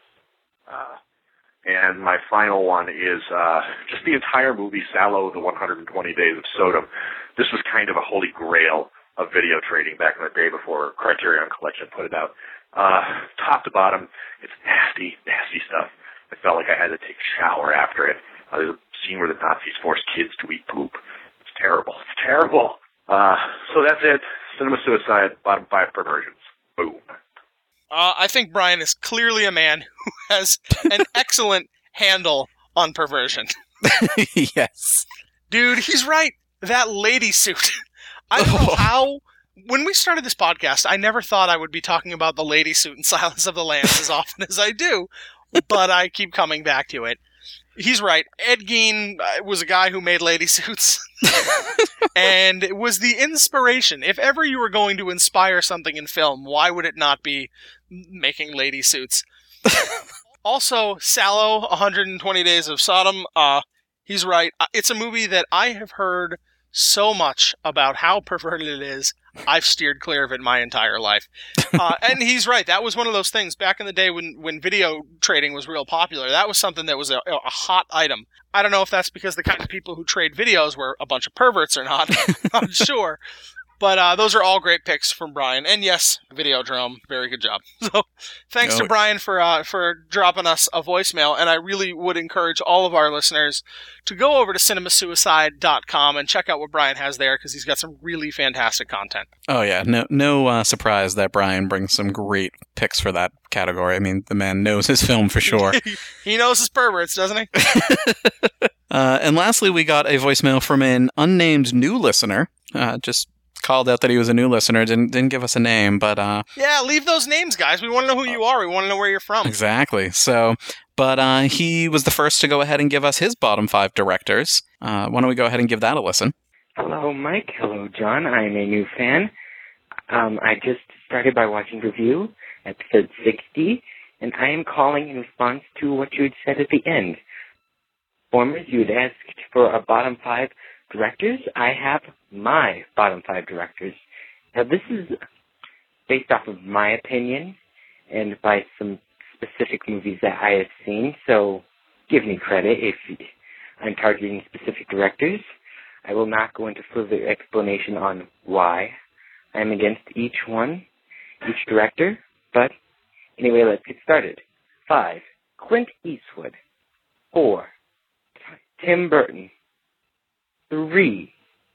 And my final one is just the entire movie, Sallow, The 120 Days of Sodom. This was kind of a holy grail of video trading back in the day before Criterion Collection put it out. Top to bottom, it's nasty, nasty stuff. I felt like I had to take a shower after it. There's a scene where the Nazis force kids to eat poop. It's terrible. It's terrible. So that's it. Cinema Suicide, bottom 5 perversions. Boom. I think Brian is clearly a man who has an excellent handle on perversion. Yes. Dude, he's right. That lady suit. I don't know how... When we started this podcast, I never thought I would be talking about the lady suit in Silence of the Lambs as often as I do, but I keep coming back to it. He's right. Ed Gein was a guy who made lady suits. And it was the inspiration. If ever you were going to inspire something in film, why would it not be making lady suits? Also, Sallow, 120 Days of Sodom. He's right. It's a movie that I have heard so much about how perverted it is. I've steered clear of it my entire life. And he's right. That was one of those things back in the day when video trading was real popular. That was something that was a hot item. I don't know if that's because the kind of people who trade videos were a bunch of perverts or not. I'm not sure. But those are all great picks from Brian. And yes, Videodrome, very good job. So thanks to Brian for dropping us a voicemail. And I really would encourage all of our listeners to go over to cinemasuicide.com and check out what Brian has there, because he's got some really fantastic content. Oh, yeah. No surprise that Brian brings some great picks for that category. I mean, the man knows his film for sure. He knows his perverts, doesn't he? And lastly, we got a voicemail from an unnamed new listener. Just called out that he was a new listener, didn't give us a name, but yeah, leave those names, guys. We want to know who you are. We want to know where you're from. Exactly. So, but he was the first to go ahead and give us his bottom 5 directors. Why don't we go ahead and give that a listen? Hello, Mike. Hello, John. I'm a new fan. I just started by watching Review, episode 60, and I am calling in response to what you had said at the end. Formers, you had asked for a bottom 5 directors. I have my bottom 5 directors. Now, this is based off of my opinion and by some specific movies that I have seen, so give me credit if I'm targeting specific directors. I will not go into further explanation on why I'm against each director, but anyway, let's get started. 5, Clint Eastwood. 4, Tim Burton. 3,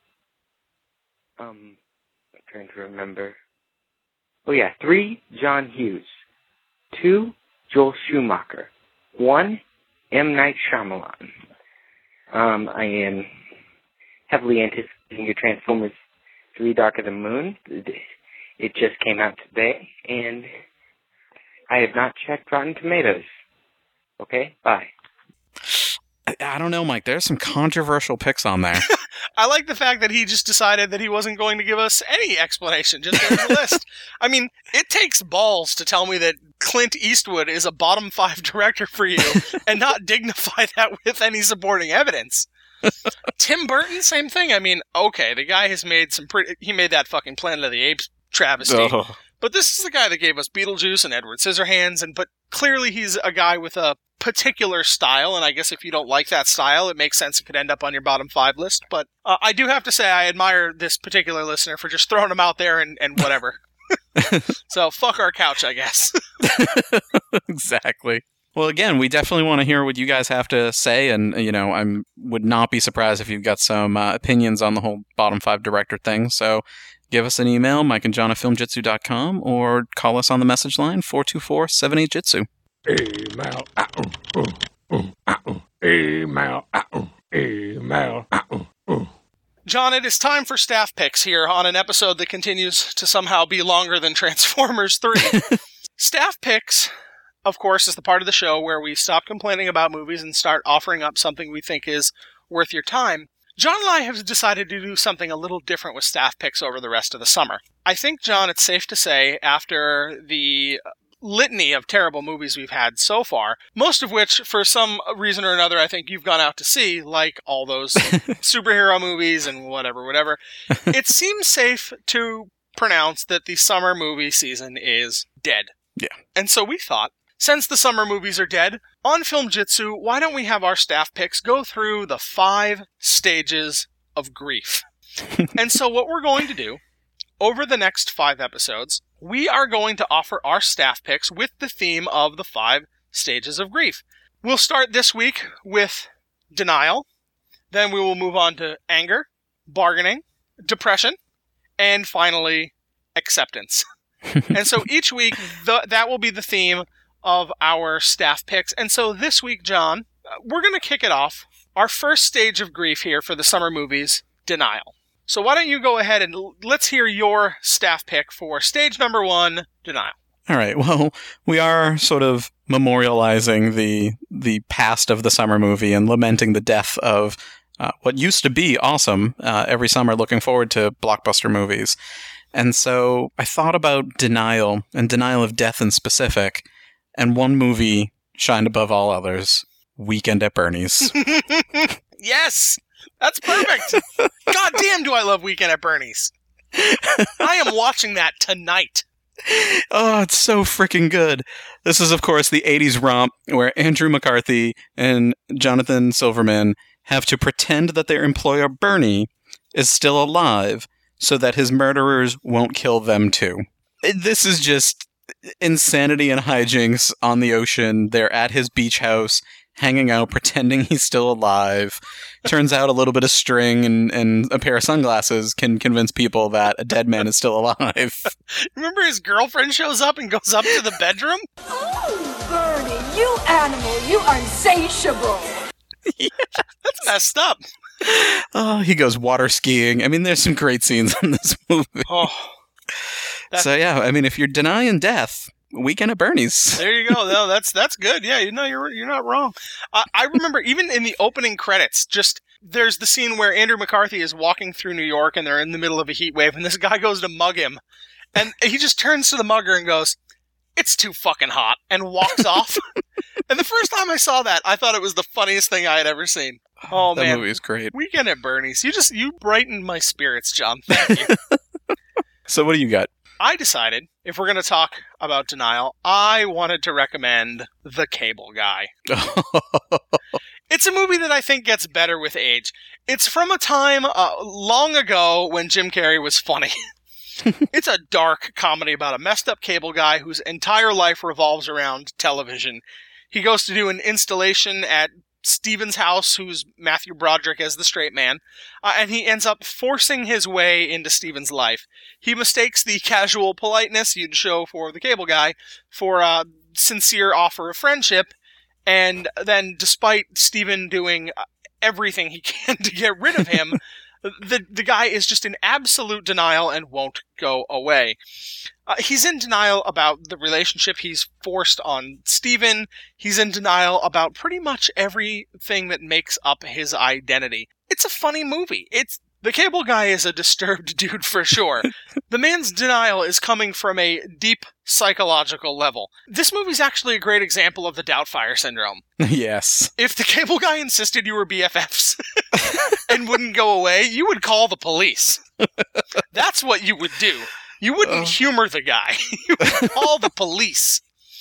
I'm trying to remember. 3, John Hughes. 2, Joel Schumacher. 1, M. Night Shyamalan. I am heavily anticipating your Transformers 3 Dark of the Moon. It just came out today, and I have not checked Rotten Tomatoes. Okay, bye. I don't know, Mike. There's some controversial picks on there. I like the fact that he just decided that he wasn't going to give us any explanation, just there's a list. I mean, it takes balls to tell me that Clint Eastwood is a bottom 5 director for you and not dignify that with any supporting evidence. Tim Burton, same thing. I mean, okay, the guy has made he made that fucking Planet of the Apes travesty. Oh. But this is the guy that gave us Beetlejuice and Edward Scissorhands, but clearly he's a guy with a particular style, and I guess if you don't like that style, it makes sense it could end up on your bottom 5 list. But I do have to say I admire this particular listener for just throwing him out there and whatever. So fuck our couch, I guess. Exactly. Well, again, we definitely want to hear what you guys have to say, and I would not be surprised if you've got some opinions on the whole bottom 5 director thing. So give us an email, mikeandjohnafilmjitsu.com, or call us on the message line 424-78-JITSU. Email. Email. John, it is time for staff picks here on an episode that continues to somehow be longer than Transformers 3. Staff picks, of course, is the part of the show where we stop complaining about movies and start offering up something we think is worth your time. John and I have decided to do something a little different with staff picks over the rest of the summer. I think, John, it's safe to say, after the litany of terrible movies we've had so far, most of which, for some reason or another, I think you've gone out to see, like all those superhero movies and whatever. It seems safe to pronounce that the summer movie season is dead. Yeah. And so we thought, since the summer movies are dead, on Film Jitsu, why don't we have our staff picks go through the 5 stages of grief? And so what we're going to do, over the next 5 episodes, we are going to offer our staff picks with the theme of the 5 stages of grief. We'll start this week with denial, then we will move on to anger, bargaining, depression, and finally, acceptance. And so each week, that will be the theme of our staff picks. And so this week, John, we're going to kick it off. Our first stage of grief here for the summer movies, denial. So why don't you go ahead and let's hear your staff pick for stage number 1, denial. All right. Well, we are sort of memorializing the past of the summer movie and lamenting the death of what used to be awesome every summer, looking forward to blockbuster movies. And so I thought about denial and denial of death in specific, and one movie shined above all others, Weekend at Bernie's. Yes! That's perfect! God damn, do I love Weekend at Bernie's. I am watching that tonight. Oh, it's so freaking good. This is, of course, the 80s romp where Andrew McCarthy and Jonathan Silverman have to pretend that their employer, Bernie, is still alive so that his murderers won't kill them too. This is just insanity and hijinks on the ocean. They're at his beach house, hanging out, pretending he's still alive. Turns out a little bit of string and a pair of sunglasses can convince people that a dead man is still alive. Remember his girlfriend shows up and goes up to the bedroom? Oh, Bernie, you animal, you are insatiable. Yeah, that's messed up. Oh, he goes water skiing. I mean, there's some great scenes in this movie. Oh, so yeah, I mean, if you're denying death, Weekend at Bernie's. There you go. No, that's good. Yeah, you're not wrong. I remember even in the opening credits, just there's the scene where Andrew McCarthy is walking through New York and they're in the middle of a heat wave and this guy goes to mug him. And he just turns to the mugger and goes, "It's too fucking hot," and walks off. And the first time I saw that, I thought it was the funniest thing I had ever seen. Oh, man. That movie is great. Weekend at Bernie's. You brightened my spirits, John. Thank you. So what do you got? I decided, if we're going to talk about denial, I wanted to recommend The Cable Guy. It's a movie that I think gets better with age. It's from a time long ago when Jim Carrey was funny. It's a dark comedy about a messed up cable guy whose entire life revolves around television. He goes to do an installation at Steven's house, who's Matthew Broderick as the straight man, and he ends up forcing his way into Steven's life. He mistakes the casual politeness you'd show for the cable guy for a sincere offer of friendship, and then despite Steven doing everything he can to get rid of him, the guy is just in absolute denial and won't go away. He's in denial about the relationship he's forced on Steven. He's in denial about pretty much everything that makes up his identity. It's a funny movie. The Cable Guy is a disturbed dude for sure. The man's denial is coming from a deep psychological level. This movie's actually a great example of the Doubtfire syndrome. Yes. If the Cable Guy insisted you were BFFs and wouldn't go away, you would call the police. That's what you would do. You wouldn't humor the guy. You would call the police.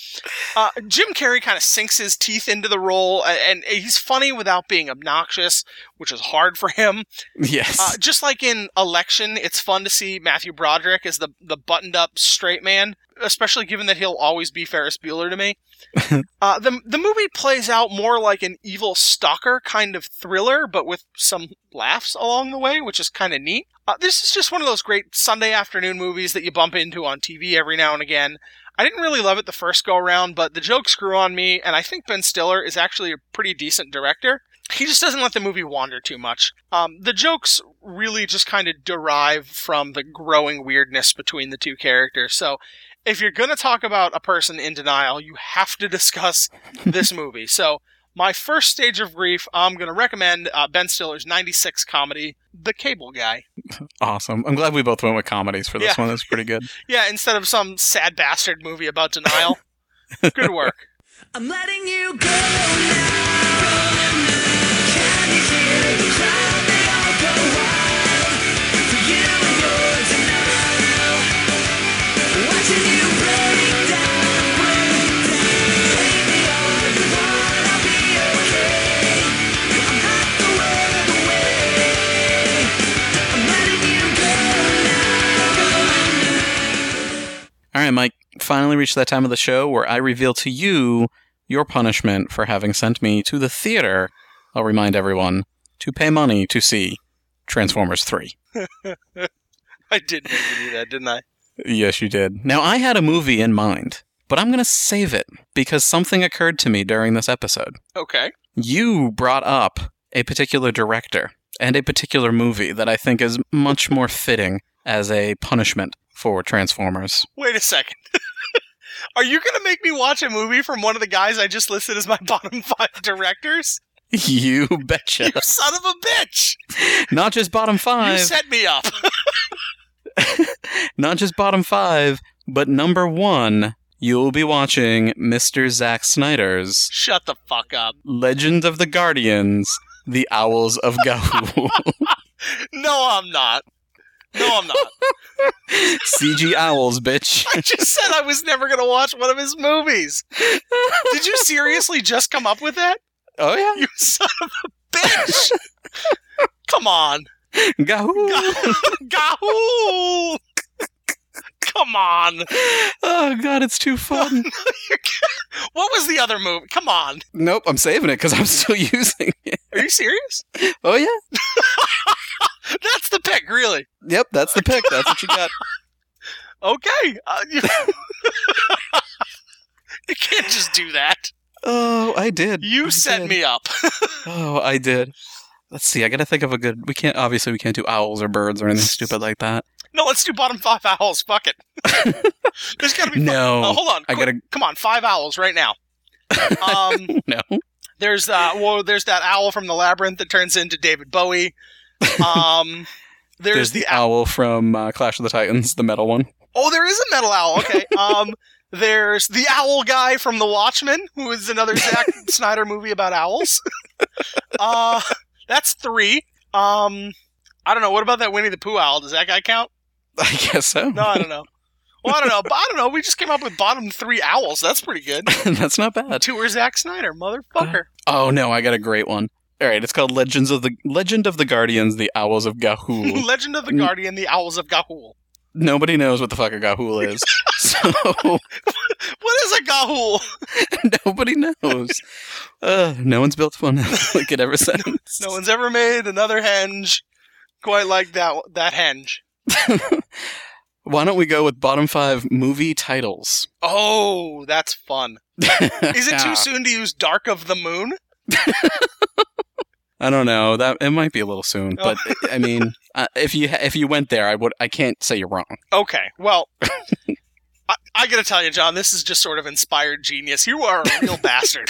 Jim Carrey kind of sinks his teeth into the role, and he's funny without being obnoxious, which is hard for him. Yes. Just like in Election, it's fun to see Matthew Broderick as the buttoned-up straight man, especially given that he'll always be Ferris Bueller to me. The movie plays out more like an evil stalker kind of thriller, but with some laughs along the way, which is kind of neat. This is just one of those great Sunday afternoon movies that you bump into on TV every now and again. I didn't really love it the first go-around, but the jokes grew on me, and I think Ben Stiller is actually a pretty decent director. He just doesn't let the movie wander too much. The jokes really just kind of derive from the growing weirdness between the two characters, so if you're going to talk about a person in denial, you have to discuss this movie. So, my first stage of grief, I'm going to recommend Ben Stiller's 96 comedy, The Cable Guy. Awesome. I'm glad we both went with comedies for this one. That's pretty good. Yeah, instead of some sad bastard movie about denial. Good work. I'm letting you go now. Can you hear the crowd? They all go wild for you and your denial. Watching you break down. Take me all you want, I'll be okay. I'm not the world away. I'm letting you go now. All right, Mike. Finally reached that time of the show where I reveal to you your punishment for having sent me to the theater. I'll remind everyone to pay money to see Transformers 3. I did make you do that, didn't I? Yes, you did. Now, I had a movie in mind, but I'm going to save it because something occurred to me during this episode. Okay. You brought up a particular director and a particular movie that I think is much more fitting as a punishment for Transformers. Wait a second. Are you going to make me watch a movie from one of the guys I just listed as my bottom 5 directors? You betcha. You son of a bitch! Not just bottom 5. You set me up. Not just bottom 5, but number 1, you'll be watching Mr. Zack Snyder's Shut the fuck up. Legend of the Guardians, The Owls of Ga'Hoole. No, I'm not. CG owls, bitch. I just said I was never going to watch one of his movies. Did you seriously just come up with that? Oh, yeah. You son of a bitch. Come on. Ga'Hoole. Ga'Hoole. Come on. Oh, God, it's too fun. What was the other movie? Come on. Nope, I'm saving it because I'm still using it. Are you serious? Oh, yeah. That's the pick, really. Yep, that's the pick. That's what you got. Okay. You can't just do that. Oh, I did. You set me up. Oh, I did. Let's see. I got to think of a good... We can't do owls or birds or anything stupid like that. No, let's do bottom 5 owls. Fuck it. There's got to be... No. Hold on. Come on, 5 owls right now. No. There's that owl from the Labyrinth that turns into David Bowie. There's the owl from Clash of the Titans, the metal one. Oh, there is a metal owl. Okay. There's the owl guy from The Watchmen, who is another Zack Snyder movie about owls. That's 3. I don't know. What about that Winnie the Pooh owl? Does that guy count? I guess so. No, I don't know. Well, I don't know. We just came up with bottom 3 owls. That's pretty good. That's not bad. 2 are Zack Snyder, motherfucker. Oh no, I got a great one. All right, it's called Legend of the Guardians, the Owls of Ga'Hoole. Legend of the Guardian, the Owls of Ga'Hoole. Nobody knows what the fuck a Ga'Hoole is. So what is a Ga'Hoole? Nobody knows. No one's built one like it ever since. No one's ever made another henge quite like that henge. Why don't we go with bottom 5 movie titles? Oh, that's fun. Is it too soon to use Dark of the Moon? I don't know. That it might be a little soon, but I mean, if you went there, I can't say you're wrong. Okay, well, I gotta tell you, John, this is just sort of inspired genius. You are a real bastard.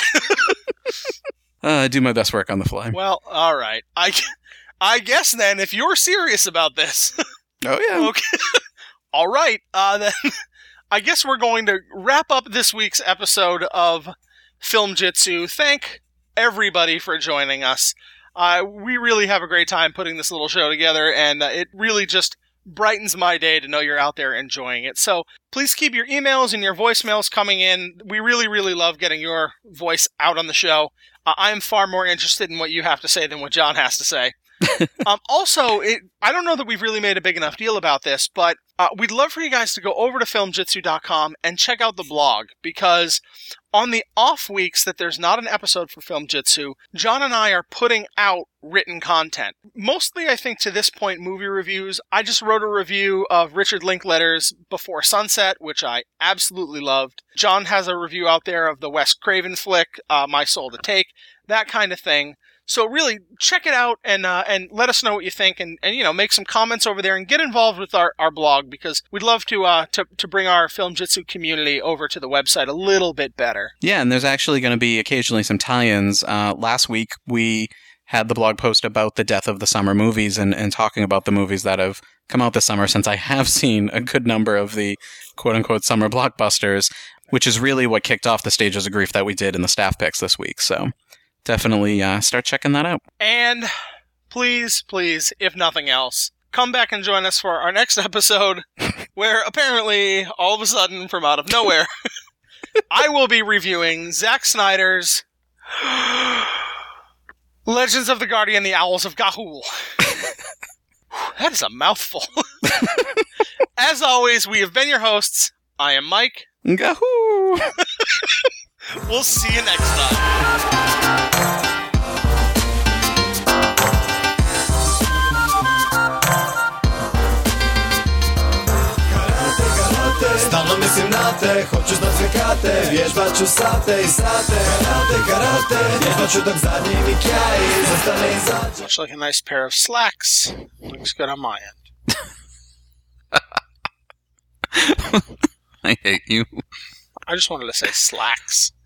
I do my best work on the fly. Well, all right. I guess then, if you're serious about this, oh yeah, okay, all right. Then I guess we're going to wrap up this week's episode of Film Jitsu. Thank everybody for joining us. We really have a great time putting this little show together, and it really just brightens my day to know you're out there enjoying it. So please keep your emails and your voicemails coming in. We really, really love getting your voice out on the show. I am far more interested in what you have to say than what John has to say. Also, I don't know that we've really made a big enough deal about this, but we'd love for you guys to go over to filmjitsu.com and check out the blog, because on the off weeks that there's not an episode for Film Jitsu, John and I are putting out written content. Mostly, I think, to this point, movie reviews. I just wrote a review of Richard Linklater's Before Sunset, which I absolutely loved. John has a review out there of the Wes Craven flick, My Soul to Take, that kind of thing. So really, check it out and let us know what you think, and make some comments over there and get involved with our blog, because we'd love to bring our Film Jitsu community over to the website a little bit better. Yeah, and there's actually going to be occasionally some tie-ins. Last week we had the blog post about the death of the summer movies and talking about the movies that have come out this summer, since I have seen a good number of the quote-unquote summer blockbusters, which is really what kicked off the Stages of Grief that we did in the staff picks this week. So definitely start checking that out. And please, if nothing else, come back and join us for our next episode, where apparently, all of a sudden, from out of nowhere, I will be reviewing Zack Snyder's Legends of the Guardian, the Owls of Ga'Hoole. That is a mouthful. As always, we have been your hosts. I am Mike. Ga'Hoole! We'll see you next time. Stalno mislim na te, hoću znat sve kate, vježbat ću sate i sate. Karate, vježbat ću dok zadnji mi kraj zastane i zađe. Much like a nice pair of slacks. Looks good on my end. I hate you. I just wanted to say slacks.